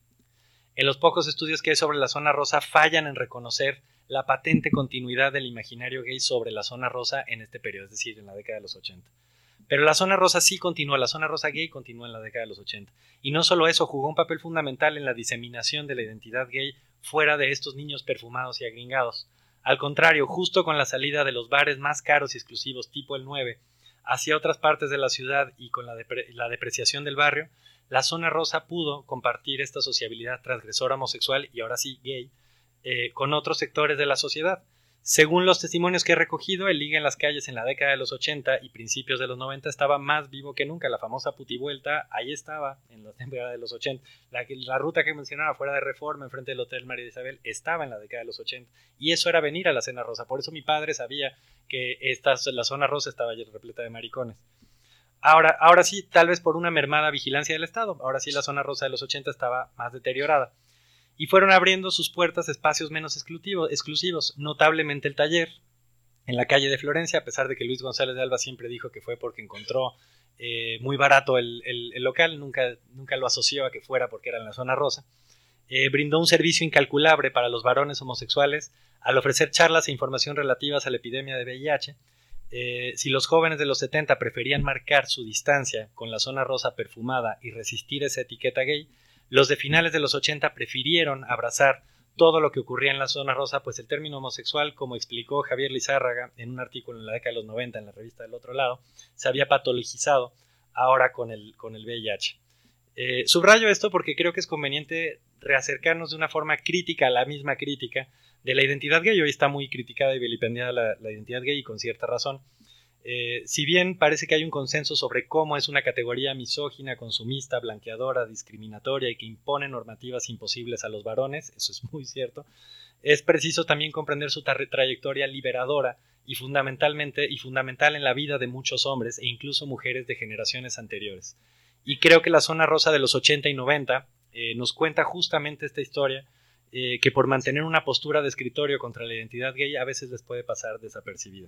en los pocos estudios que hay sobre la zona rosa fallan en reconocer la patente continuidad del imaginario gay sobre la zona rosa en este periodo, es decir, en la década de los 80. Pero la zona rosa sí continúa, la zona rosa gay continúa en la década de los 80. Y no solo eso, jugó un papel fundamental en la diseminación de la identidad gay fuera de estos niños perfumados y agringados. Al contrario, justo con la salida de los bares más caros y exclusivos tipo el 9 hacia otras partes de la ciudad y con la depreciación del barrio, la zona rosa pudo compartir esta sociabilidad transgresora homosexual y ahora sí gay con otros sectores de la sociedad. Según los testimonios que he recogido, el ligue en las calles en la década de los 80 y principios de los 90 estaba más vivo que nunca. La famosa putivuelta ahí estaba en la temporada de los 80. La ruta que mencionaba fuera de Reforma, enfrente del Hotel María Isabel, estaba en la década de los 80. Y eso era venir a la zona rosa. Por eso mi padre sabía que la zona rosa estaba repleta de maricones. Ahora sí, tal vez por una mermada vigilancia del Estado. Ahora sí la zona rosa de los 80 estaba más deteriorada. Y fueron abriendo sus puertas espacios menos exclusivos, notablemente el Taller, en la calle de Florencia, a pesar de que Luis González de Alba siempre dijo que fue porque encontró muy barato el local, nunca lo asoció a que fuera porque era en la zona rosa. Brindó un servicio incalculable para los varones homosexuales al ofrecer charlas e información relativas a la epidemia de VIH. Si los jóvenes de los 70 preferían marcar su distancia con la zona rosa perfumada y resistir esa etiqueta gay, los de finales de los 80 prefirieron abrazar todo lo que ocurría en la zona rosa, pues el término homosexual, como explicó Javier Lizárraga en un artículo en la década de los 90 en la revista Del Otro Lado, se había patologizado ahora con el VIH. Subrayo esto porque creo que es conveniente reacercarnos de una forma crítica a la misma crítica de la identidad gay. Hoy está muy criticada y vilipendiada la identidad gay y con cierta razón. Si bien parece que hay un consenso sobre cómo es una categoría misógina, consumista, blanqueadora, discriminatoria y que impone normativas imposibles a los varones, eso es muy cierto, es preciso también comprender su trayectoria liberadora y fundamental en la vida de muchos hombres e incluso mujeres de generaciones anteriores. Y creo que la zona rosa de los 80 y 90 nos cuenta justamente esta historia que por mantener una postura de escritorio contra la identidad gay a veces les puede pasar desapercibida.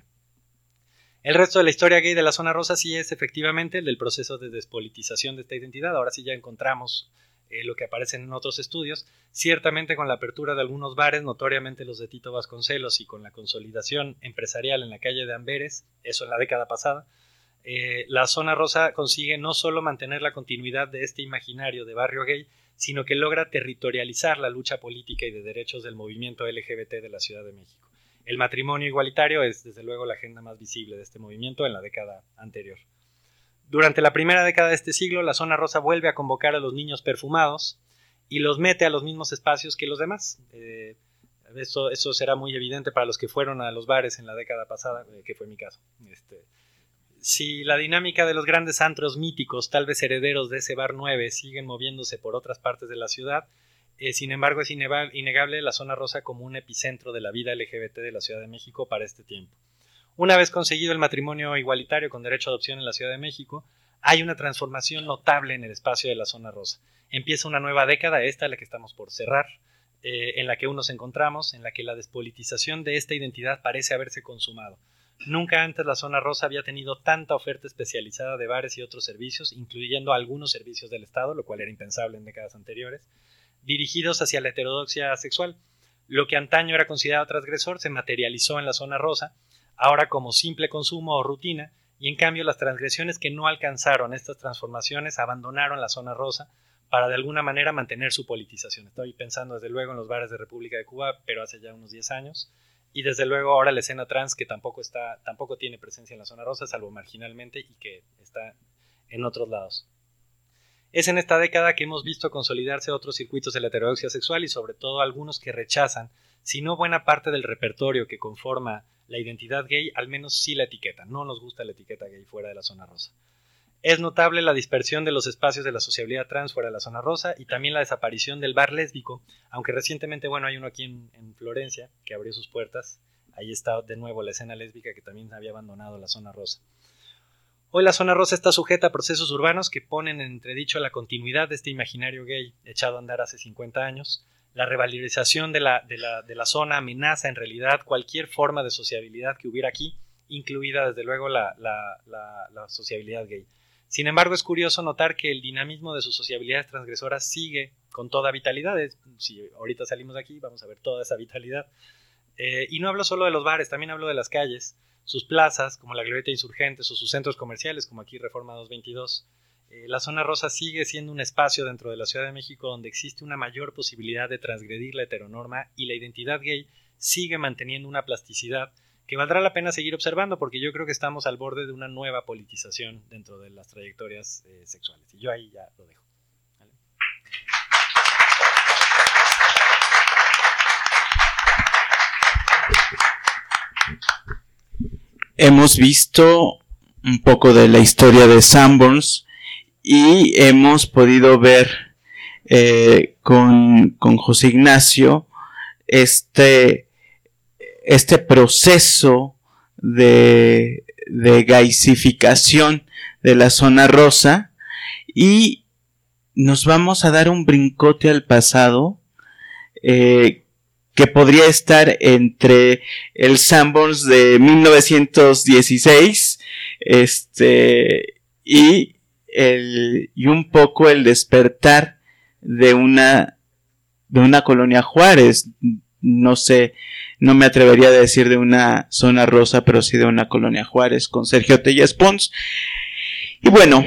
El resto de la historia gay de la zona rosa sí es efectivamente el del proceso de despolitización de esta identidad. Ahora sí ya encontramos lo que aparece en otros estudios, ciertamente con la apertura de algunos bares, notoriamente los de Tito Vasconcelos, y con la consolidación empresarial en la calle de Amberes, eso en la década pasada. La zona rosa consigue no solo mantener la continuidad de este imaginario de barrio gay, sino que logra territorializar la lucha política y de derechos del movimiento LGBT de la Ciudad de México. El matrimonio igualitario es, desde luego, la agenda más visible de este movimiento en la década anterior. Durante la primera década de este siglo, la zona rosa vuelve a convocar a los niños perfumados y los mete a los mismos espacios que los demás. eso será muy evidente para los que fueron a los bares en la década pasada, que fue mi caso. Si la dinámica de los grandes antros míticos, tal vez herederos de ese bar 9, siguen moviéndose por otras partes de la ciudad, sin embargo es innegable la zona rosa como un epicentro de la vida LGBT de la Ciudad de México para este tiempo. Una vez conseguido el matrimonio igualitario con derecho a adopción en la Ciudad de México, hay una transformación notable en el espacio de la zona rosa. Empieza una nueva década, esta la que estamos por cerrar, en la que nos encontramos, en la que la despolitización de esta identidad parece haberse consumado. Nunca antes la zona rosa había tenido tanta oferta especializada de bares y otros servicios, incluyendo algunos servicios del Estado, lo cual era impensable en décadas anteriores, dirigidos hacia la heterodoxia sexual. Lo que antaño era considerado transgresor se materializó en la zona rosa, ahora como simple consumo o rutina, y en cambio las transgresiones que no alcanzaron estas transformaciones abandonaron la zona rosa para de alguna manera mantener su politización. Estoy pensando desde luego en los bares de República de Cuba, pero hace ya unos 10 años, y desde luego ahora la escena trans, que tampoco tiene presencia en la zona rosa, salvo marginalmente, y que está en otros lados. Es en esta década que hemos visto consolidarse otros circuitos de la heterodoxia sexual y sobre todo algunos que rechazan, si no buena parte del repertorio que conforma la identidad gay, al menos sí la etiqueta. No nos gusta la etiqueta gay fuera de la zona rosa. Es notable la dispersión de los espacios de la sociabilidad trans fuera de la zona rosa y también la desaparición del bar lésbico, aunque recientemente, hay uno aquí en Florencia que abrió sus puertas. Ahí está de nuevo la escena lésbica que también había abandonado la zona rosa. Hoy la zona rosa está sujeta a procesos urbanos que ponen en entredicho la continuidad de este imaginario gay echado a andar hace 50 años. La revalorización de la zona amenaza en realidad cualquier forma de sociabilidad que hubiera aquí, incluida desde luego la sociabilidad gay. Sin embargo, es curioso notar que el dinamismo de sus sociabilidades transgresoras sigue con toda vitalidad. Si ahorita salimos de aquí, vamos a ver toda esa vitalidad. Y no hablo solo de los bares, también hablo de las calles, sus plazas, como la Glorieta Insurgentes, o sus centros comerciales, como aquí Reforma 222. La zona rosa sigue siendo un espacio dentro de la Ciudad de México donde existe una mayor posibilidad de transgredir la heteronorma y la identidad gay sigue manteniendo una plasticidad que valdrá la pena seguir observando porque yo creo que estamos al borde de una nueva politización dentro de las trayectorias sexuales. Y yo ahí ya lo dejo. ¿Vale? Hemos visto un poco de la historia de Sanborns y hemos podido ver con José Ignacio este proceso de gaisificación de la zona rosa, y nos vamos a dar un brincote al pasado que podría estar entre el Sanborns de 1916 y un poco el despertar de una colonia Juárez. No sé, no me atrevería a decir de una zona rosa, pero sí de una colonia Juárez, con Sergio Telles Pons. Y bueno,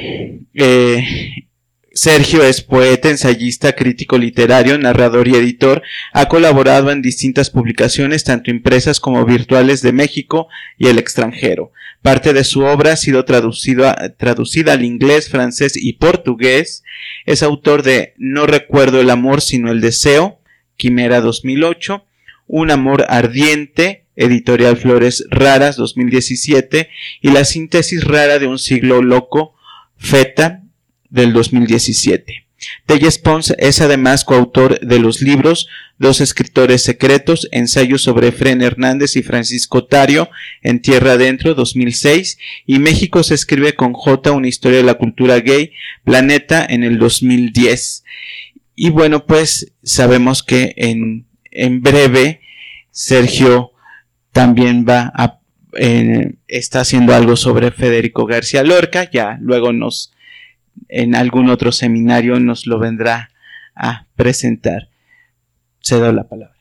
Sergio es poeta, ensayista, crítico literario, narrador y editor. Ha colaborado en distintas publicaciones, tanto impresas como virtuales, de México y el extranjero. Parte de su obra ha sido traducida al inglés, francés y portugués. Es autor de No recuerdo el amor sino el deseo, Quimera 2008, Un amor ardiente, Editorial Flores Raras 2017, y La síntesis rara de un siglo loco, Feta, del 2017. Telles Pons es además coautor de los libros Dos escritores secretos, ensayos sobre Efrén Hernández y Francisco Tario, en Tierra Adentro 2006, y México se escribe con J, una historia de la cultura gay, Planeta, en el 2010. Y bueno, pues sabemos que en breve Sergio también está haciendo algo sobre Federico García Lorca. Ya luego en algún otro seminario nos lo vendrá a presentar. Cedo la palabra.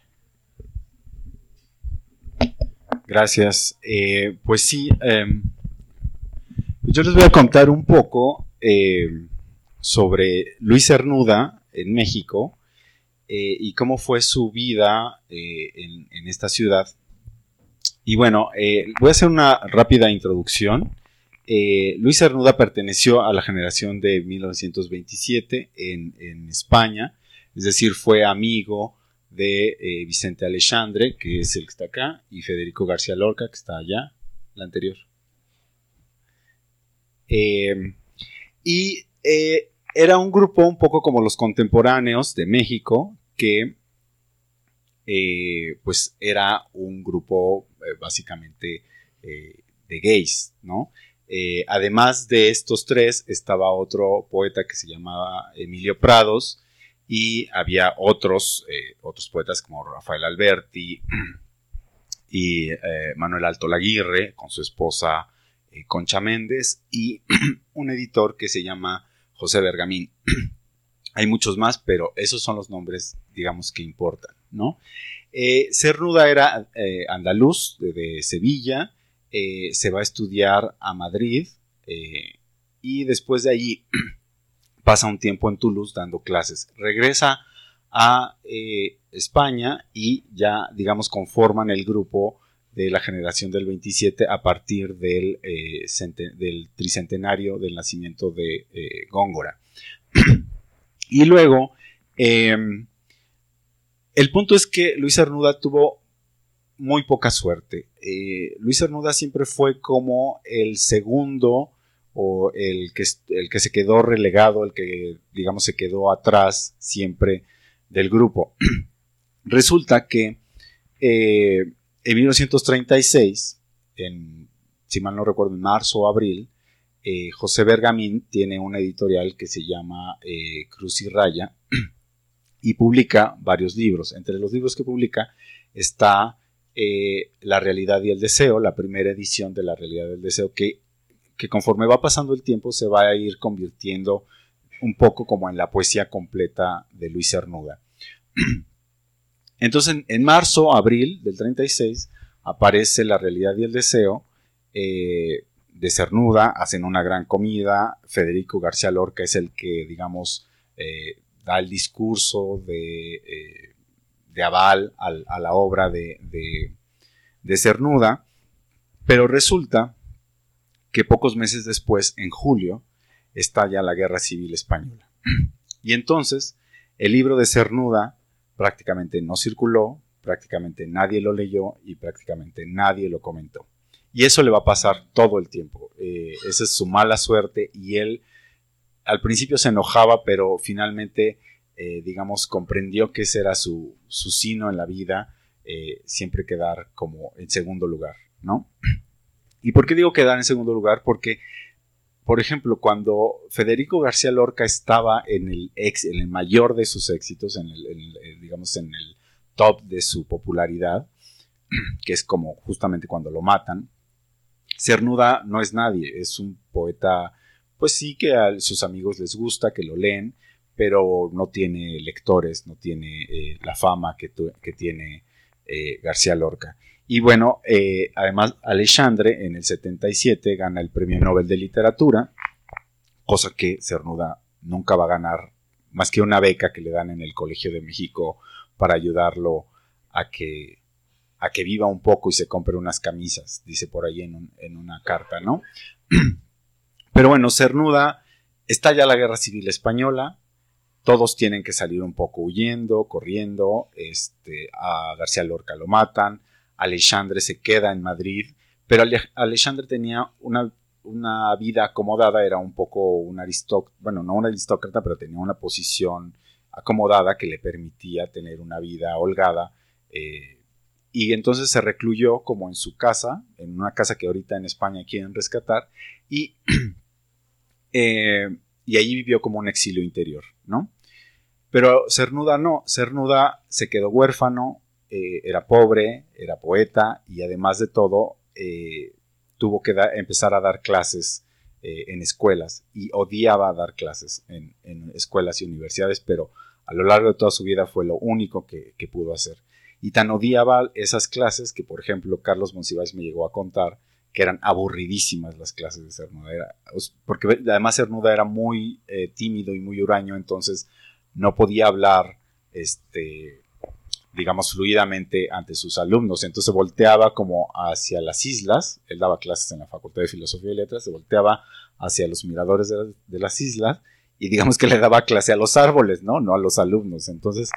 Gracias. Pues sí, yo les voy a contar un poco sobre Luis Cernuda en México y cómo fue su vida en esta ciudad. Y bueno, voy a hacer una rápida introducción. Luis Cernuda perteneció a la generación de 1927 en España, es decir, fue amigo de Vicente Aleixandre, que es el que está acá, y Federico García Lorca, que está allá, la anterior. Era un grupo un poco como los contemporáneos de México, que pues era un grupo básicamente de gays, ¿no? Además de estos tres, estaba otro poeta que se llamaba Emilio Prados, y había otros poetas como Rafael Alberti y Manuel Alto Laguirre, con su esposa Concha Méndez, y un editor que se llama José Bergamín. Hay muchos más, pero esos son los nombres, digamos, que importan, ¿no? Cernuda era andaluz, de Sevilla. Se va a estudiar a Madrid, y después de allí pasa un tiempo en Toulouse dando clases. Regresa a España y ya, digamos, conforman el grupo de la generación del 27 a partir del tricentenario del nacimiento de Góngora. Y luego, el punto es que Luis Cernuda tuvo muy poca suerte. Luis Cernuda siempre fue como el segundo, o el que se quedó relegado, el que, digamos, se quedó atrás siempre del grupo. Resulta que en 1936, si mal no recuerdo, en marzo o abril, José Bergamín tiene una editorial que se llama Cruz y Raya, y publica varios libros. Entre los libros que publica está La realidad y el deseo, la primera edición de La realidad y el deseo, que conforme va pasando el tiempo se va a ir convirtiendo un poco como en la poesía completa de Luis Cernuda. Entonces, en marzo, abril del 36, aparece La realidad y el deseo de Cernuda, hacen una gran comida. Federico García Lorca es el que, digamos, da el discurso de aval a la obra de Cernuda, pero resulta que pocos meses después, en julio, estalla la Guerra Civil Española. Y entonces, el libro de Cernuda prácticamente no circuló, prácticamente nadie lo leyó y prácticamente nadie lo comentó. Y eso le va a pasar todo el tiempo. Esa es su mala suerte, y él al principio se enojaba, pero finalmente, digamos, comprendió que ese era su sino en la vida, siempre quedar como en segundo lugar, ¿no? ¿Y por qué digo quedar en segundo lugar? Porque, por ejemplo, cuando Federico García Lorca estaba en el mayor de sus éxitos, digamos, en el top de su popularidad, que es como justamente cuando lo matan, Cernuda no es nadie, es un poeta, pues sí, que a sus amigos les gusta, que lo leen, pero no tiene lectores, no tiene la fama que tiene García Lorca. Y bueno, además Aleixandre en el 77 gana el Premio Nobel de Literatura, cosa que Cernuda nunca va a ganar, más que una beca que le dan en el Colegio de México para ayudarlo a que viva un poco y se compre unas camisas, dice por ahí en una carta, ¿no? Pero bueno, Cernuda, estalla la Guerra Civil Española, todos tienen que salir un poco huyendo, corriendo, a García Lorca lo matan, Aleixandre se queda en Madrid, pero Aleixandre tenía una vida acomodada, era un poco un aristócrata, bueno, no un aristócrata, pero tenía una posición acomodada que le permitía tener una vida holgada, y entonces se recluyó como en su casa, en una casa que ahorita en España quieren rescatar, y allí vivió como un exilio interior, ¿no? Pero Cernuda no, Cernuda se quedó huérfano, era pobre, era poeta, y además de todo tuvo que empezar a dar clases en escuelas, y odiaba dar clases en escuelas y universidades, pero a lo largo de toda su vida fue lo único que pudo hacer. Y tan odiaba esas clases que, por ejemplo, Carlos Monsiváis me llegó a contar que eran aburridísimas las clases de Cernuda, porque además Cernuda era muy tímido y muy huraño, entonces no podía hablar digamos, fluidamente ante sus alumnos. Entonces volteaba como hacia las islas. Él daba clases en la Facultad de Filosofía y Letras. Se volteaba hacia los miradores de las islas y digamos que le daba clase a los árboles, ¿no? No a los alumnos. Entonces,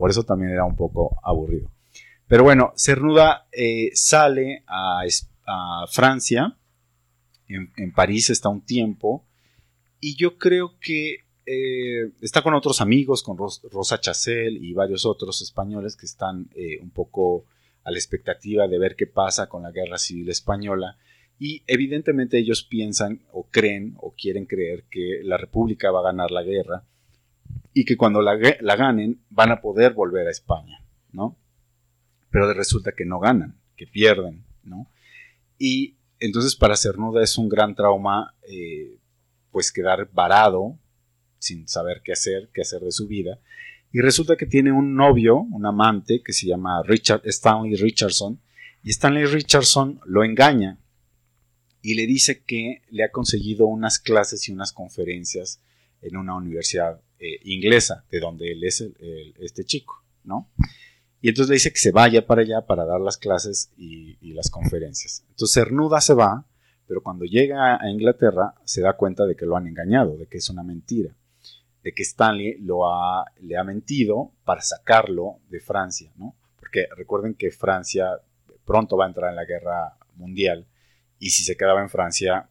Por eso también era un poco aburrido. Pero bueno, Cernuda sale a Francia, en París está un tiempo, y yo creo que está con otros amigos, con Rosa Chacel y varios otros españoles que están un poco a la expectativa de ver qué pasa con la Guerra Civil Española, y evidentemente ellos piensan o creen o quieren creer que la República va a ganar la guerra y que cuando la ganen van a poder volver a España, ¿no? Pero resulta que no ganan, que pierden, ¿no? Y entonces para Cernuda es un gran trauma pues quedar varado sin saber qué hacer de su vida. Y resulta que tiene un novio, un amante que se llama Stanley Richardson, y Stanley Richardson lo engaña y le dice que le ha conseguido unas clases y unas conferencias en una universidad inglesa, de donde él es este chico, ¿no? Y entonces le dice que se vaya para allá para dar las clases y las conferencias. Entonces Cernuda se va, pero cuando llega a Inglaterra se da cuenta de que lo han engañado, de que es una mentira, de que Stanley le ha mentido para sacarlo de Francia, ¿no? Porque recuerden que Francia pronto va a entrar en la guerra mundial, y si se quedaba en Francia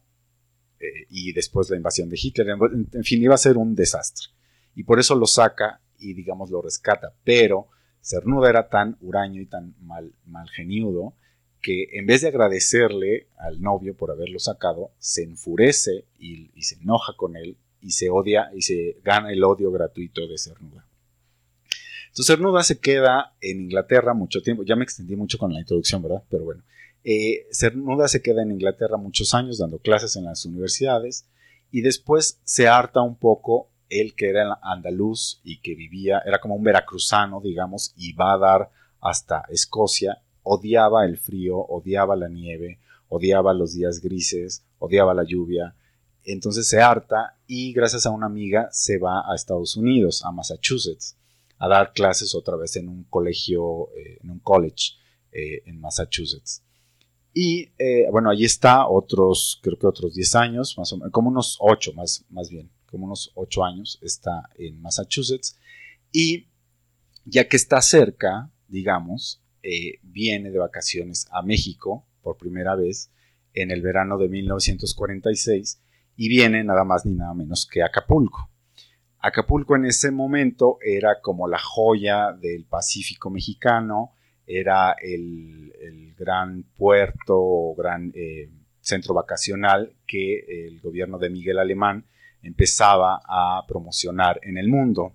y después la invasión de Hitler, en fin, iba a ser un desastre. Y por eso lo saca y, digamos, lo rescata. Pero Cernuda era tan huraño y tan malgeniudo que en vez de agradecerle al novio por haberlo sacado, se enfurece y se enoja con él y se odia y se gana el odio gratuito de Cernuda. Entonces Cernuda se queda en Inglaterra mucho tiempo. Ya me extendí mucho con la introducción, ¿verdad? Pero bueno. Cernuda se queda en Inglaterra muchos años dando clases en las universidades y después se harta un poco. Él, que era andaluz y que era como un veracruzano, digamos, y va a dar hasta Escocia, odiaba el frío, odiaba la nieve, odiaba los días grises, odiaba la lluvia. Entonces se harta y gracias a una amiga se va a Estados Unidos, a Massachusetts, a dar clases otra vez en un colegio, en un college en Massachusetts. Y bueno, allí está creo que otros 10 años, más o menos, como unos 8 más bien. Como unos 8 años está en Massachusetts, y ya que está cerca, digamos, viene de vacaciones a México por primera vez en el verano de 1946 y viene nada más ni nada menos que a Acapulco. Acapulco en ese momento era como la joya del Pacífico mexicano, era el gran puerto o gran centro vacacional que el gobierno de Miguel Alemán empezaba a promocionar en el mundo.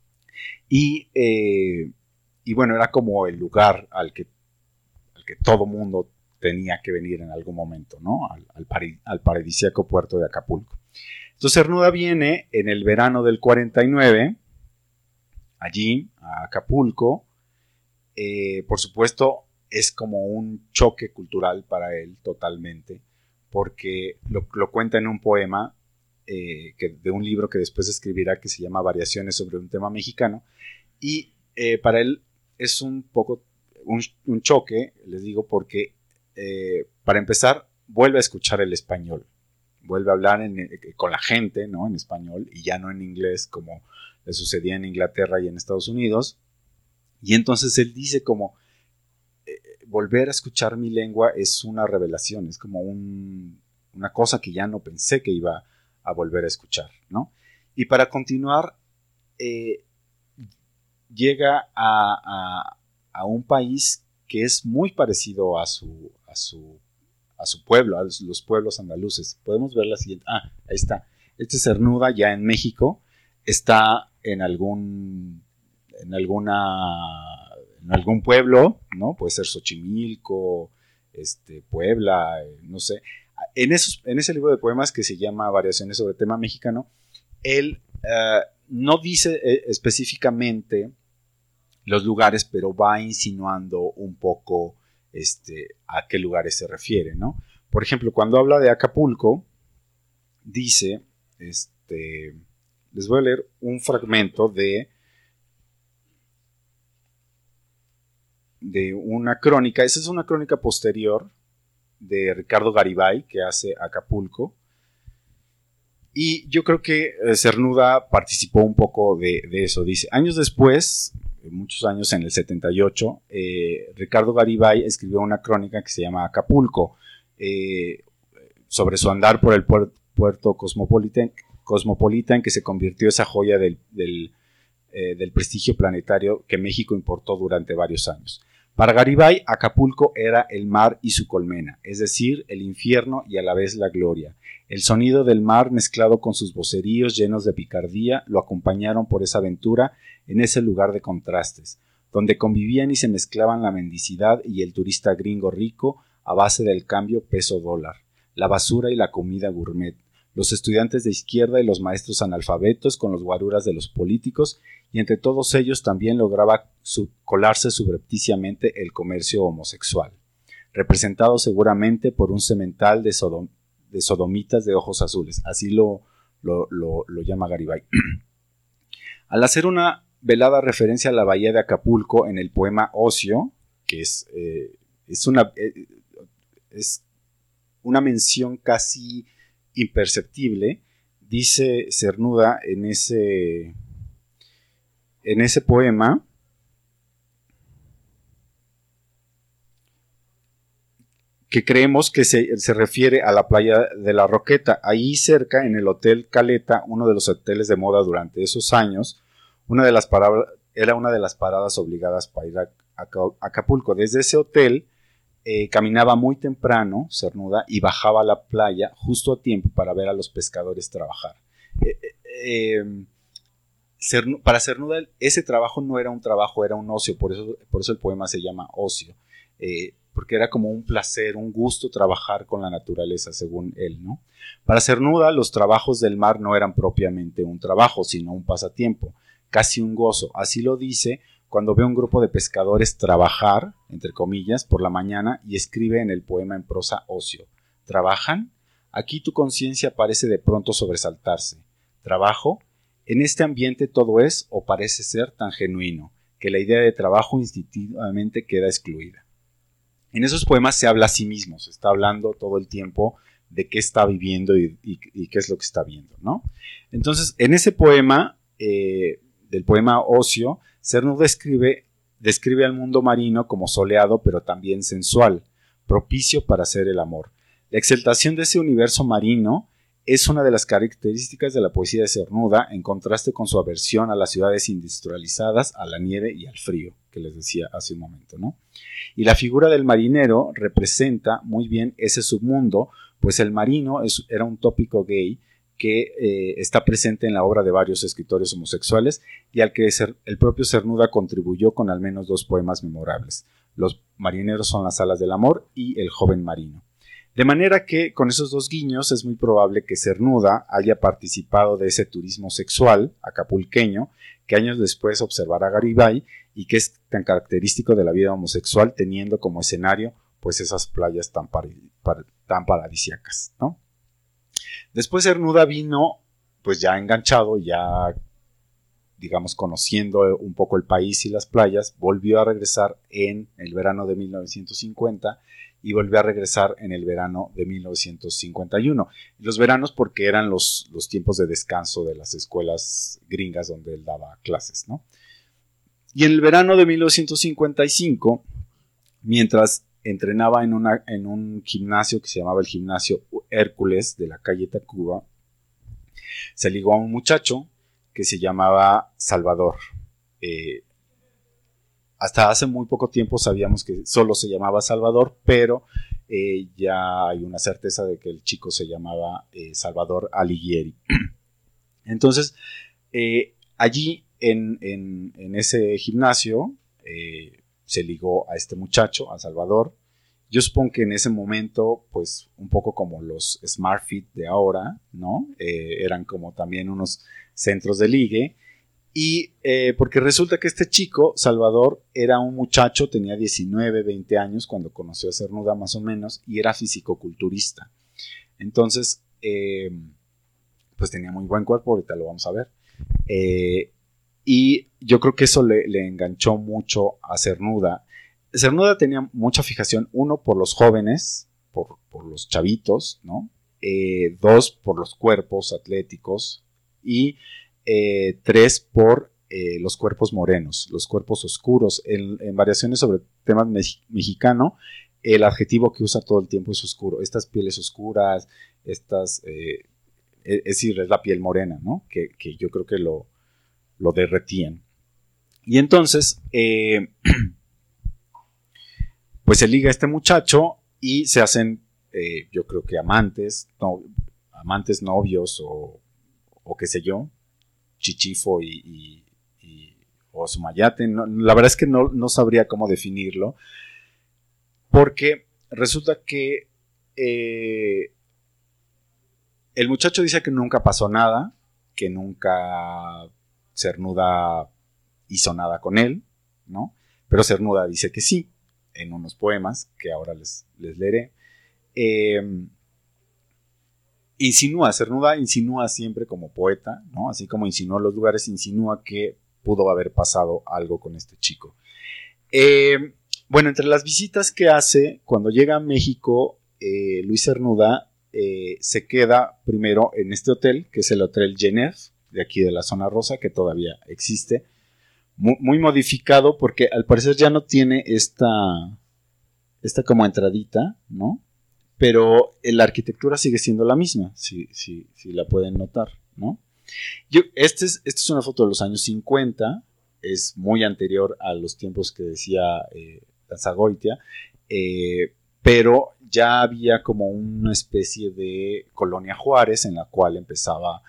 Y bueno, era como el lugar al que todo mundo tenía que venir en algún momento, ¿no? Al paradisíaco puerto de Acapulco. Entonces Cernuda viene en el verano del 49, allí, a Acapulco. Por supuesto, es como un choque cultural para él totalmente, porque lo cuenta en un poema de un libro que después escribirá que se llama Variaciones sobre un tema mexicano, y para él es un poco un choque, les digo, porque para empezar vuelve a escuchar el español, vuelve a hablar con la gente, ¿no? En español y ya no en inglés como le sucedía en Inglaterra y en Estados Unidos, y entonces él dice como volver a escuchar mi lengua es una revelación, es como una cosa que ya no pensé que iba a volver a escuchar, ¿no? Y para continuar, llega a un país que es muy parecido a su pueblo, a los pueblos andaluces. Podemos ver la siguiente. Ahí está. Este es Cernuda ya en México. Está en algún pueblo, ¿no? Puede ser Xochimilco, Puebla, no sé. En ese libro de poemas que se llama Variaciones sobre tema mexicano, él no dice específicamente los lugares, pero va insinuando un poco a qué lugares se refiere, ¿no? Por ejemplo, cuando habla de Acapulco, dice, les voy a leer un fragmento de una crónica. Esa es una crónica posterior de Ricardo Garibay, que hace Acapulco, y yo creo que Cernuda participó un poco de eso. Dice: años después, muchos años, en el 78, Ricardo Garibay escribió una crónica que se llama Acapulco, sobre su andar por el puerto cosmopolita en que se convirtió esa joya del prestigio planetario que México importó durante varios años. Para Garibay, Acapulco era el mar y su colmena, es decir, el infierno y a la vez la gloria. El sonido del mar mezclado con sus voceríos llenos de picardía lo acompañaron por esa aventura en ese lugar de contrastes, donde convivían y se mezclaban la mendicidad y el turista gringo rico a base del cambio peso-dólar, la basura y la comida gourmet, los estudiantes de izquierda y los maestros analfabetos con los guaruras de los políticos, y entre todos ellos también lograba colarse subrepticiamente el comercio homosexual, representado seguramente por un semental de sodomitas de ojos azules, así lo llama Garibay. Al hacer una velada referencia a la bahía de Acapulco en el poema Ocio, que es una mención casi imperceptible, dice Cernuda en ese poema: que creemos que se refiere a la playa de la Roqueta. Ahí cerca, en el Hotel Caleta, uno de los hoteles de moda durante esos años, era una de las paradas obligadas para ir a Acapulco. Desde ese hotel caminaba muy temprano Cernuda y bajaba a la playa justo a tiempo para ver a los pescadores trabajar. Para Cernuda ese trabajo no era un trabajo, era un ocio, por eso el poema se llama Ocio, porque era como un placer, un gusto trabajar con la naturaleza, según él, ¿no? Para Cernuda los trabajos del mar no eran propiamente un trabajo, sino un pasatiempo, casi un gozo. Así lo dice cuando ve a un grupo de pescadores trabajar, entre comillas, por la mañana, y escribe en el poema en prosa Ocio: ¿trabajan? Aquí tu conciencia parece de pronto sobresaltarse. ¿Trabajo? En este ambiente todo es, o parece ser, tan genuino, que la idea de trabajo instintivamente queda excluida. En esos poemas se habla a sí mismo, se está hablando todo el tiempo de qué está viviendo y qué es lo que está viendo, ¿no? Entonces, en ese poema, del poema Ocio, Cernuda describe al mundo marino como soleado, pero también sensual, propicio para hacer el amor. La exaltación de ese universo marino es una de las características de la poesía de Cernuda, en contraste con su aversión a las ciudades industrializadas, a la nieve y al frío, que les decía hace un momento, ¿no? Y la figura del marinero representa muy bien ese submundo, pues el marino era un tópico gay que está presente en la obra de varios escritores homosexuales y al que el propio Cernuda contribuyó con al menos 2 poemas memorables: Los marineros son las alas del amor y El joven marino. De manera que, con esos 2 guiños, es muy probable que Cernuda haya participado de ese turismo sexual acapulqueño que años después observará Garibay y que es tan característico de la vida homosexual, teniendo como escenario pues esas playas tan paradisíacas, ¿no? Después Cernuda vino pues ya enganchado, ya digamos conociendo un poco el país y las playas, volvió a regresar en el verano de 1950 y volvió a regresar en el verano de 1951. Los veranos porque eran los tiempos de descanso de las escuelas gringas donde él daba clases, ¿no? Y en el verano de 1955, mientras entrenaba en un gimnasio que se llamaba el Gimnasio Hércules de la calle Tacuba, se ligó a un muchacho que se llamaba Salvador. Hasta hace muy poco tiempo sabíamos que solo se llamaba Salvador, pero ya hay una certeza de que el chico se llamaba Salvador Alighieri. Entonces, allí en ese gimnasio se ligó a este muchacho, a Salvador. Yo supongo que en ese momento, pues un poco como los Smart Fit de ahora, ¿no? Eran como también unos centros de ligue. Y porque resulta que este chico, Salvador, era un muchacho, tenía 19, 20 años cuando conoció a Cernuda más o menos, y era fisicoculturista. Entonces, pues tenía muy buen cuerpo, ahorita lo vamos a ver. Y yo creo que eso le enganchó mucho a Cernuda. Cernuda tenía mucha fijación, 1, por los jóvenes, por los chavitos, ¿no? 2, por los cuerpos atléticos y 3, por los cuerpos morenos, los cuerpos oscuros. En variaciones sobre temas mexicano, el adjetivo que usa todo el tiempo es oscuro. Estas pieles oscuras, es decir, es la piel morena, ¿no? Que yo creo que lo derretían. Y entonces, pues se liga a este muchacho y se hacen, yo creo que amantes, novios o qué sé yo, Chichifo o Sumayate. No, la verdad es que no sabría cómo definirlo, porque resulta que el muchacho dice que nunca pasó nada, que nunca Cernuda hizo nada con él, ¿no? Pero Cernuda dice que sí, en unos poemas que ahora les leeré. Cernuda insinúa siempre como poeta, ¿no? Así como insinuó los lugares, insinúa que pudo haber pasado algo con este chico. Bueno, entre las visitas que hace, cuando llega a México, Luis Cernuda se queda primero en este hotel, que es el Hotel Genève, de aquí de la Zona Rosa, que todavía existe, muy modificado, porque al parecer ya no tiene esta como entradita, ¿no? Pero la arquitectura sigue siendo la misma, si la pueden notar, ¿no? Esta es una foto de los años 50, es muy anterior a los tiempos que decía Lanzagoitia, pero ya había como una especie de Colonia Juárez en la cual empezaba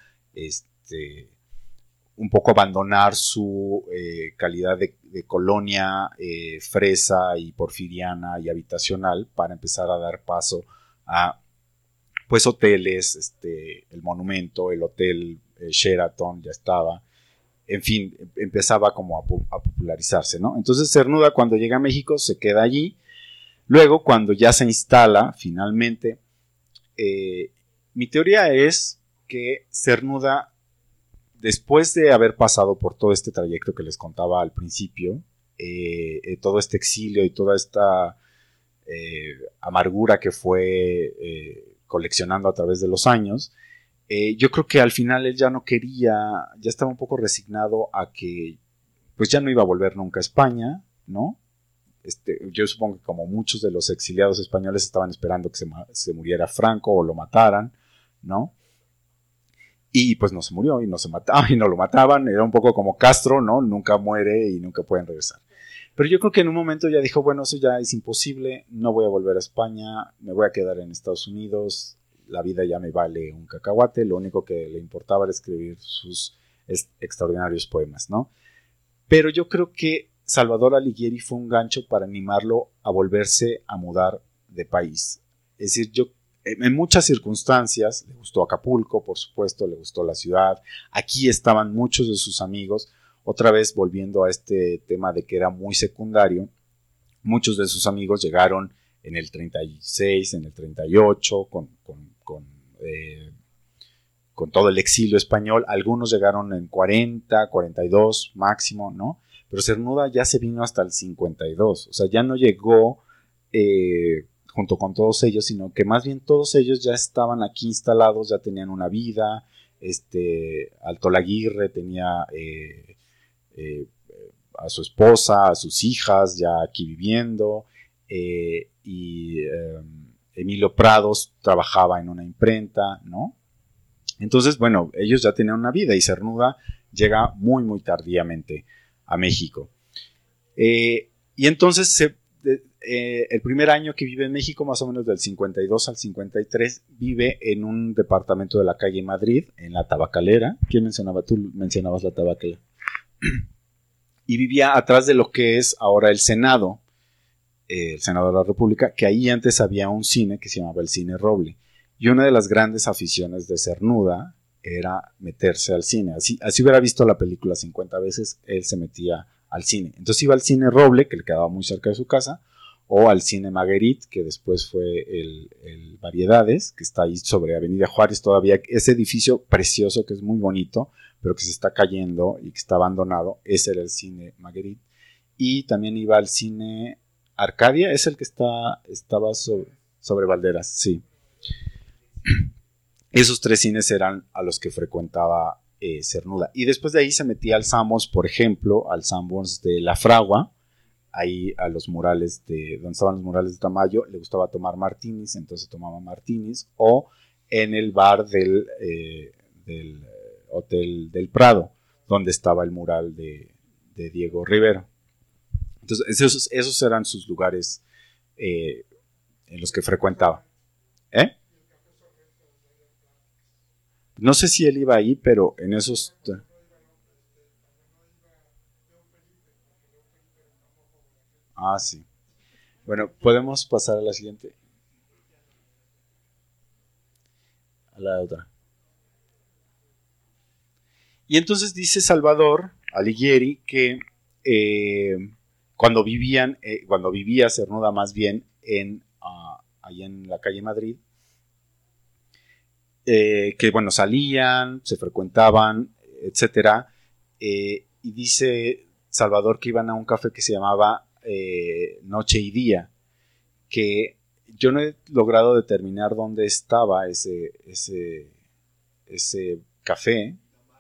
un poco a abandonar su calidad de colonia fresa y porfiriana y habitacional para empezar a dar paso a pues hoteles, el Monumento, el Hotel Sheraton ya estaba, en fin, empezaba como a popularizarse, ¿no? Entonces Cernuda, cuando llega a México, se queda allí. Luego, cuando ya se instala finalmente, mi teoría es que Cernuda, después de haber pasado por todo este trayecto que les contaba al principio, todo este exilio y toda esta amargura que fue coleccionando a través de los años, yo creo que al final él ya no quería, ya estaba un poco resignado a que pues ya no iba a volver nunca a España, ¿no? Yo supongo que como muchos de los exiliados españoles estaban esperando que se muriera Franco o lo mataran, ¿no? Y pues no se murió y no se mataba y no lo mataban, era un poco como Castro, ¿no? Nunca muere y nunca pueden regresar. Pero yo creo que en un momento ya dijo, bueno, eso ya es imposible, no voy a volver a España, me voy a quedar en Estados Unidos, la vida ya me vale un cacahuate, lo único que le importaba era escribir sus extraordinarios poemas, ¿no? Pero yo creo que Salvador Alighieri fue un gancho para animarlo a volverse a mudar de país. Es decir, en muchas circunstancias, le gustó Acapulco, por supuesto, le gustó la ciudad, aquí estaban muchos de sus amigos, otra vez volviendo a este tema de que era muy secundario, muchos de sus amigos llegaron en el 36, en el 38, con todo el exilio español, algunos llegaron en 40, 42 máximo, ¿no? Pero Cernuda ya se vino hasta el 52, o sea, ya no llegó junto con todos ellos, sino que más bien todos ellos ya estaban aquí instalados, ya tenían una vida, Alto Laguirre tenía a su esposa, a sus hijas ya aquí viviendo, y Emilio Prados trabajaba en una imprenta, ¿no? Entonces, bueno, ellos ya tenían una vida y Cernuda llega muy, muy tardíamente a México. Y entonces, el primer año que vive en México, más o menos del 52 al 53, vive en un departamento de la calle Madrid, en la Tabacalera. ¿Quién mencionaba? Tú mencionabas la Tabacalera. Y vivía atrás de lo que es ahora el Senado de la República, que ahí antes había un cine que se llamaba el Cine Roble. Y una de las grandes aficiones de Cernuda era meterse al cine. Así hubiera visto la película 50 veces, él se metía al cine. Entonces iba al Cine Roble, que le quedaba muy cerca de su casa, o al Cine Maguerit, que después fue el Variedades, que está ahí sobre Avenida Juárez todavía. Ese edificio precioso que es muy bonito, pero que se está cayendo y que está abandonado, ese era el Cine Maguerit. Y también iba al Cine Arcadia, es el que estaba sobre Valderas, sí. Esos tres cines eran a los que frecuentaba Cernuda. Y después de ahí se metía al Sanborns, por ejemplo, al Sanborns de La Fragua, ahí a los murales donde estaban los murales de Tamayo, le gustaba tomar martinis, entonces tomaba martinis, o en el bar del Hotel del Prado, donde estaba el mural de Diego Rivera. Entonces esos eran sus lugares en los que frecuentaba. No sé si él iba ahí, pero en esos... Ah, sí. Bueno, podemos pasar a la siguiente. A la otra. Y entonces dice Salvador Alighieri que cuando vivía Cernuda más bien allá en la calle Madrid, que bueno, salían, se frecuentaban, etcétera, y dice Salvador que iban a un café que se llamaba Noche y Día, que yo no he logrado determinar dónde estaba ese café.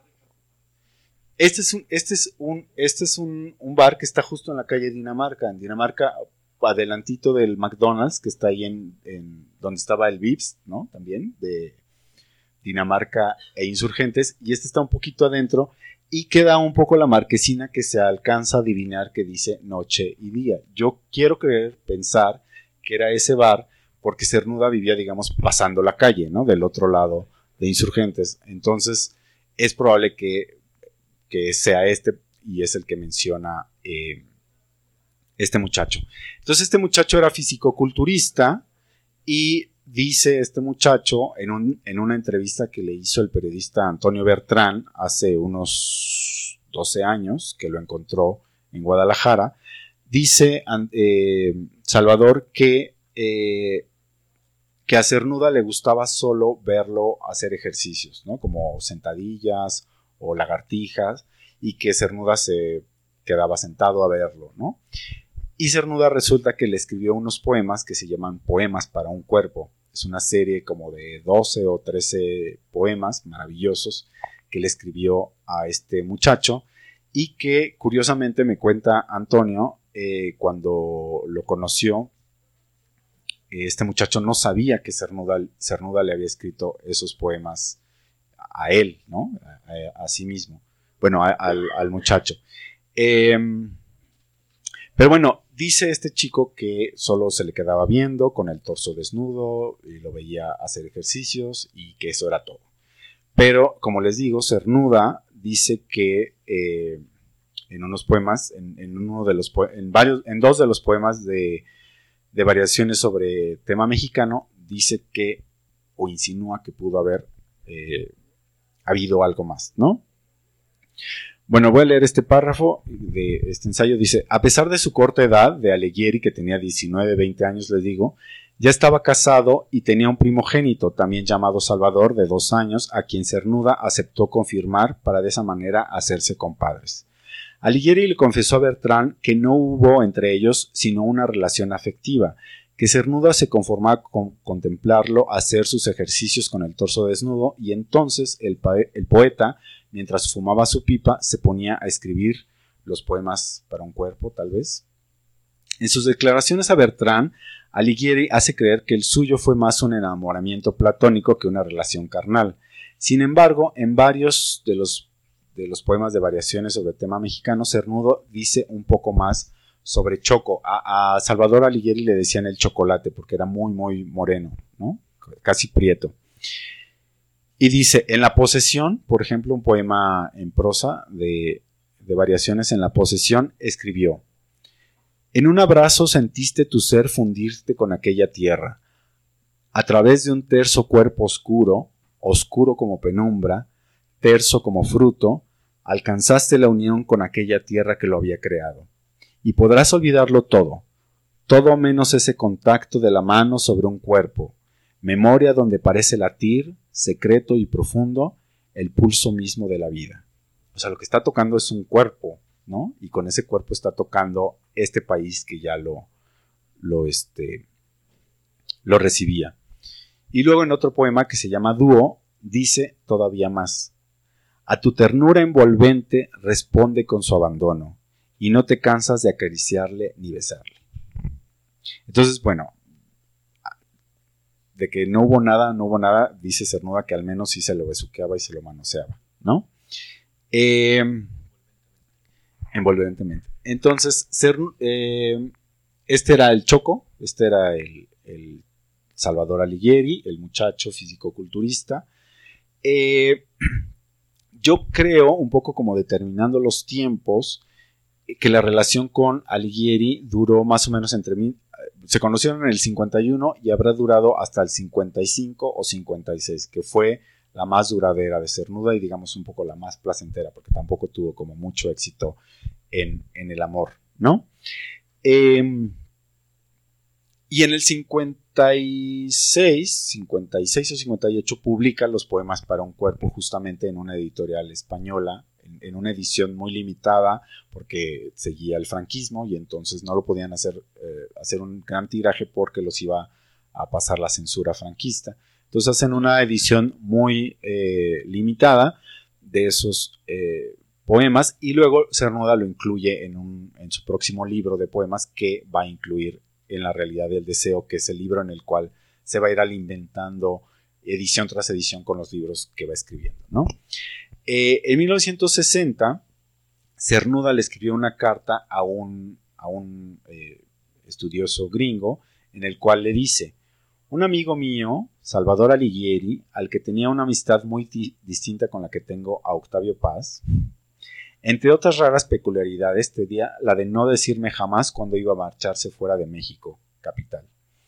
Este es un bar que está justo en la calle Dinamarca. En Dinamarca, adelantito del McDonald's, que está ahí en donde estaba el Vips, ¿no? También, de Dinamarca e Insurgentes. Y este está un poquito adentro y queda un poco la marquesina que se alcanza a adivinar que dice Noche y Día. Yo quiero pensar que era ese bar porque Cernuda vivía, digamos, pasando la calle, ¿no? Del otro lado de Insurgentes. Entonces, es probable que sea y es el que menciona este muchacho. Entonces este muchacho era fisicoculturista y dice este muchacho en una entrevista que le hizo el periodista Antonio Bertrán hace unos 12 años, que lo encontró en Guadalajara, dice Salvador que a Cernuda le gustaba solo verlo hacer ejercicios, ¿no? Como sentadillas o lagartijas, y que Cernuda se quedaba sentado a verlo, ¿no? Y Cernuda resulta que le escribió unos poemas que se llaman Poemas para un cuerpo. Es una serie como de 12 o 13 poemas maravillosos que le escribió a este muchacho y que curiosamente me cuenta Antonio, cuando lo conoció, este muchacho no sabía que Cernuda le había escrito esos poemas a él, ¿no? A sí mismo. Bueno, al muchacho. Pero bueno, dice este chico que solo se le quedaba viendo con el torso desnudo y lo veía hacer ejercicios y que eso era todo. Pero, como les digo, Cernuda dice que en unos poemas, en dos de los poemas de variaciones sobre tema mexicano, dice que, o insinúa que pudo haber habido algo más, ¿no? Bueno, voy a leer este párrafo de este ensayo. Dice: a pesar de su corta edad, de Alighieri, que tenía 19, 20 años, les digo, ya estaba casado y tenía un primogénito, también llamado Salvador, de 2 años, a quien Cernuda aceptó confirmar para de esa manera hacerse compadres. Alighieri le confesó a Bertrán que no hubo entre ellos sino una relación afectiva, que Cernuda se conformaba con contemplarlo hacer sus ejercicios con el torso desnudo, y entonces el poeta, mientras fumaba su pipa, se ponía a escribir los poemas para un cuerpo, tal vez. En sus declaraciones a Bertrán, Alighieri hace creer que el suyo fue más un enamoramiento platónico que una relación carnal. Sin embargo, en varios de los poemas de variaciones sobre el tema mexicano, Cernuda dice un poco más sobre Choco. A Salvador Alighieri le decían el chocolate porque era muy, muy moreno, ¿no? Casi prieto. Y dice: en La Posesión, por ejemplo, un poema en prosa de variaciones, en La Posesión escribió: en un abrazo sentiste tu ser fundirte con aquella tierra. A través de un terso cuerpo oscuro, oscuro como penumbra, terso como fruto, alcanzaste la unión con aquella tierra que lo había creado. Y podrás olvidarlo todo menos ese contacto de la mano sobre un cuerpo, memoria donde parece latir, secreto y profundo, el pulso mismo de la vida. O sea, lo que está tocando es un cuerpo, ¿no? Y con ese cuerpo está tocando este país que ya lo recibía. Y luego en otro poema que se llama Dúo, dice todavía más: A tu ternura envolvente responde con su abandono, y no te cansas de acariciarle ni besarle. Entonces, bueno, de que no hubo nada, dice Cernuda que al menos sí se lo besuqueaba y se lo manoseaba, ¿no? Envolventemente. Entonces, este era el Choco, este era el Salvador Alighieri, el muchacho físico-culturista. Yo creo, un poco como determinando los tiempos, que la relación con Alighieri duró más o menos se conocieron en el 51 y habrá durado hasta el 55 o 56, que fue la más duradera de Cernuda y digamos un poco la más placentera, porque tampoco tuvo como mucho éxito en el amor, ¿no? Y en el 56 o 58 publica los poemas para un cuerpo justamente en una editorial española, en una edición muy limitada porque seguía el franquismo y entonces no lo podían hacer un gran tiraje porque los iba a pasar la censura franquista. Entonces hacen una edición muy limitada de esos poemas y luego Cernuda lo incluye en su próximo libro de poemas que va a incluir En la realidad del deseo, que es el libro en el cual se va a ir alimentando edición tras edición con los libros que va escribiendo, ¿no? En 1960, Cernuda le escribió una carta a un estudioso gringo en el cual le dice: un amigo mío, Salvador Alighieri, al que tenía una amistad muy distinta con la que tengo a Octavio Paz, entre otras raras peculiaridades tenía la de no decirme jamás cuando iba a marcharse fuera de México, capital.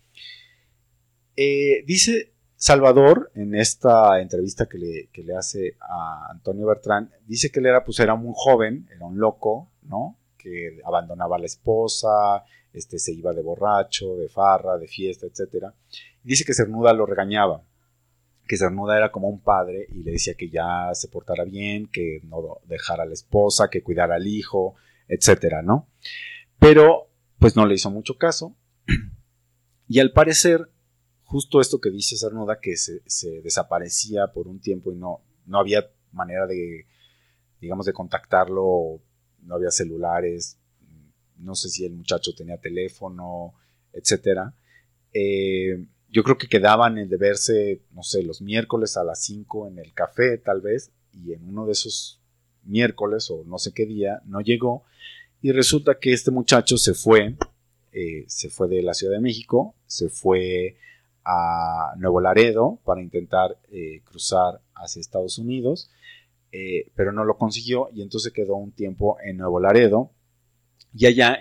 Dice Salvador, en esta entrevista que le hace a Antonio Bertrán, dice que él era muy joven, era un loco, ¿no? Que abandonaba a la esposa, se iba de borracho, de farra, de fiesta, etc. Dice que Cernuda lo regañaba, que Cernuda era como un padre y le decía que ya se portara bien, que no dejara a la esposa, que cuidara al hijo, etc., ¿no? Pero pues no le hizo mucho caso y al parecer justo esto que dice Cernuda, que se desaparecía por un tiempo y no había manera de, digamos, de contactarlo, no había celulares, no sé si el muchacho tenía teléfono, etcétera. Yo creo que quedaban de verse, no sé, los miércoles a las 5 en el café, tal vez, y en uno de esos miércoles, o no sé qué día, no llegó, y resulta que este muchacho se fue de la Ciudad de México, se fue a Nuevo Laredo para intentar cruzar hacia Estados Unidos, pero no lo consiguió y entonces quedó un tiempo en Nuevo Laredo y allá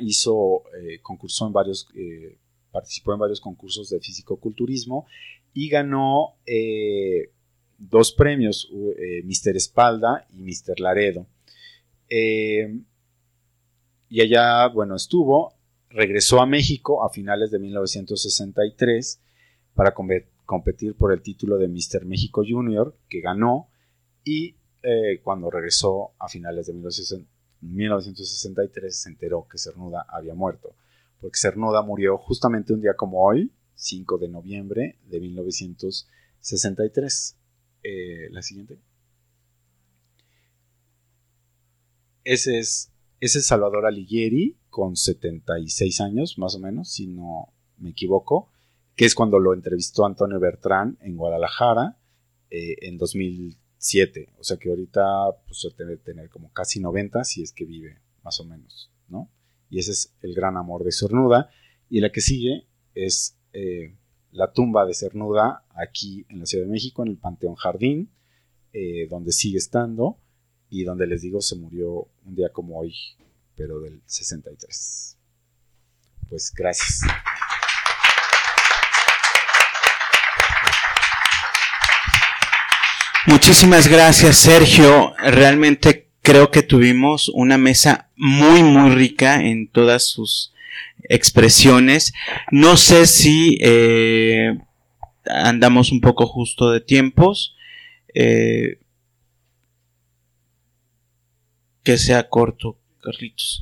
participó en varios concursos de fisicoculturismo y ganó 2 premios, Mr. Espalda y Mr. Laredo. Y allá, bueno, regresó a México a finales de 1963 para competir por el título de Mr. México Junior, que ganó, y cuando regresó a finales de 1963 se enteró que Cernuda había muerto, porque Cernuda murió justamente un día como hoy, 5 de noviembre de 1963. La siguiente. Ese es Salvador Alighieri, con 76 años, más o menos, si no me equivoco, que es cuando lo entrevistó Antonio Bertrán en Guadalajara en 2007. O sea que ahorita pues, debe tener como casi 90, si es que vive, más o menos, ¿no? Y ese es el gran amor de Cernuda. Y la que sigue es la tumba de Cernuda aquí en la Ciudad de México, en el Panteón Jardín, donde sigue estando y donde les digo se murió un día como hoy, pero del 63. Pues gracias. Muchísimas gracias, Sergio. Realmente creo que tuvimos una mesa muy, muy rica en todas sus expresiones. No sé si andamos un poco justo de tiempos. Que sea corto, Carlitos.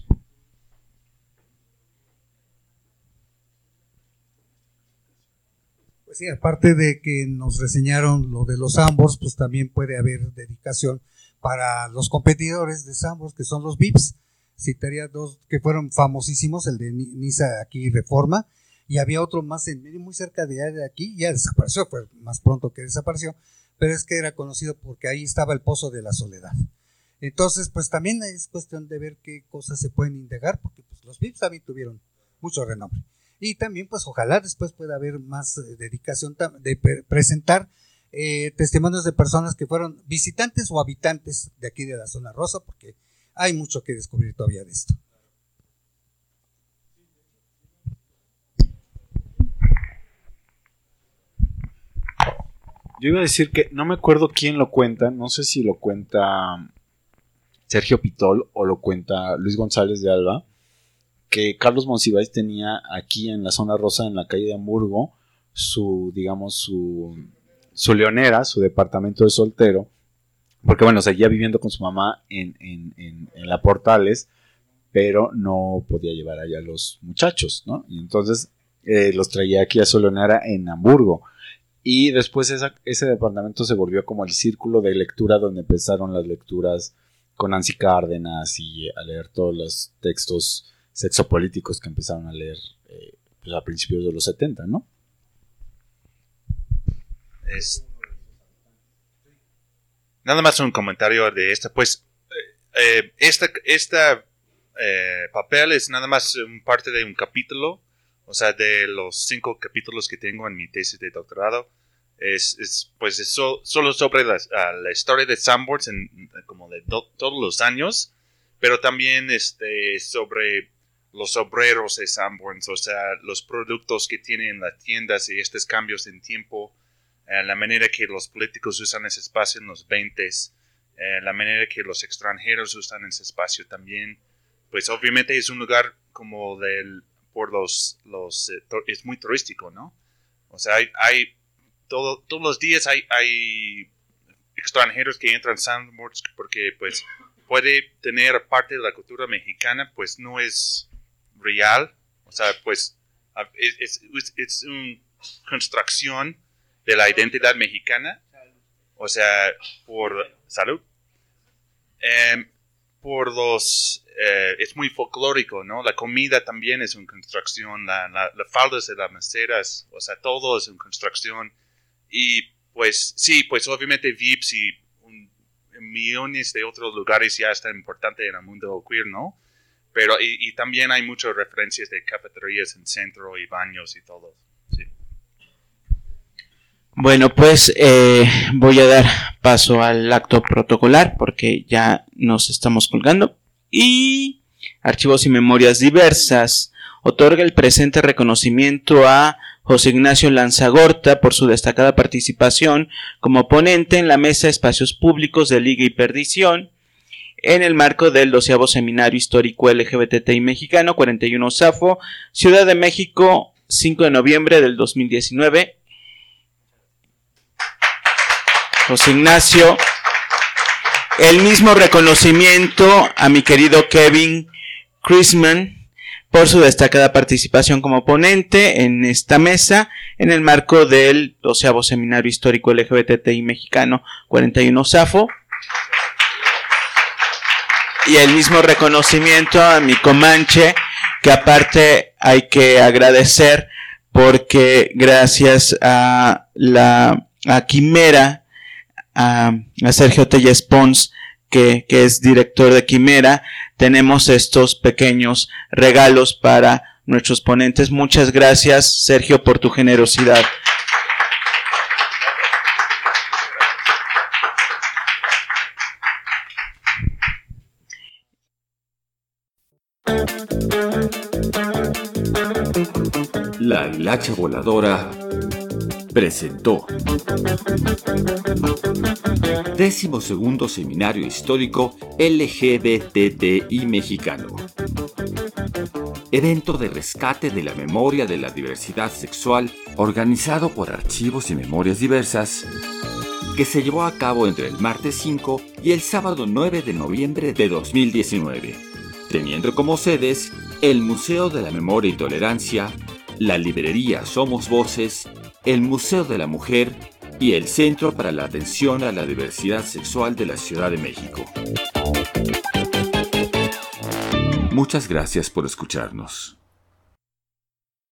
Pues sí, aparte de que nos reseñaron lo de los ambos, pues también puede haber dedicación para los competidores de Sanborns, que son los VIPs. Citaría dos que fueron famosísimos, el de Niza aquí Reforma, y había otro más muy cerca de aquí, ya desapareció, fue más pronto que desapareció, pero es que era conocido porque ahí estaba el Pozo de la Soledad. Entonces, pues también es cuestión de ver qué cosas se pueden indagar, porque pues, los VIPs también tuvieron mucho renombre. Y también, pues ojalá después pueda haber más dedicación de presentar testimonios de personas que fueron visitantes o habitantes de aquí de la Zona Rosa, porque hay mucho que descubrir todavía de esto. Yo iba a decir que no me acuerdo quién lo cuenta, no sé si lo cuenta Sergio Pitol o lo cuenta Luis González de Alba, que Carlos Monsiváis tenía aquí en la Zona Rosa, en la calle de Hamburgo, su leonera, su departamento de soltero, porque bueno, seguía viviendo con su mamá en la Portales, pero no podía llevar allá a los muchachos, ¿no? Y entonces los traía aquí a su leonera en Hamburgo. Y después ese departamento se volvió como el círculo de lectura donde empezaron las lecturas con Nancy Cárdenas y a leer todos los textos sexopolíticos que empezaron a leer pues a principios de los 70, ¿no? Nada más un comentario de esta, pues esta papel es nada más parte de un capítulo, o sea, de los 5 capítulos que tengo en mi tesis de doctorado. Solo sobre la historia de Sanborns como de todos los años, pero también sobre los obreros de Sanborns, o sea, los productos que tienen en las tiendas y estos cambios en tiempo, la manera que los políticos usan ese espacio en los 20s, la manera que los extranjeros usan ese espacio también. Pues obviamente es un lugar como es muy turístico, ¿no? O sea, hay todos los días hay extranjeros que entran a Sanborns porque pues puede tener parte de la cultura mexicana, pues no es real, o sea, pues es una construcción de la identidad mexicana, o sea, por salud, es muy folclórico, ¿no? La comida también es una construcción, la faldas de las meseras, o sea, todo es una construcción. Y pues sí, pues obviamente VIPs y millones de otros lugares ya están importantes en el mundo queer, ¿no? Pero y también hay muchas referencias de cafeterías en centro y baños y todo. Sí. Bueno, pues voy a dar paso al acto protocolar porque ya nos estamos colgando. Y Archivos y Memorias Diversas otorga el presente reconocimiento a José Ignacio Lanzagorta por su destacada participación como ponente en la Mesa Espacios Públicos de Liga y Perdición en el marco del 12º Seminario Histórico LGBTI Mexicano 41 SAFO, Ciudad de México, 5 de noviembre del 2019. José Ignacio, el mismo reconocimiento a mi querido Kevin Chrisman por su destacada participación como ponente en esta mesa en el marco del 12º Seminario Histórico LGBTI Mexicano 41 SAFO. Y el mismo reconocimiento a mi Comanche, que aparte hay que agradecer porque gracias a Quimera, a Sergio Telles Pons, que es director de Quimera, tenemos estos pequeños regalos para nuestros ponentes. Muchas gracias, Sergio, por tu generosidad. La Hilacha Voladora presentó 12º Seminario Histórico LGBTI Mexicano. Evento de rescate de la memoria de la diversidad sexual organizado por Archivos y Memorias Diversas, que se llevó a cabo entre el martes 5 y el sábado 9 de noviembre de 2019, teniendo como sedes el Museo de la Memoria y Tolerancia, la librería Somos Voces, el Museo de la Mujer, y el Centro para la Atención a la Diversidad Sexual de la Ciudad de México. Muchas gracias por escucharnos.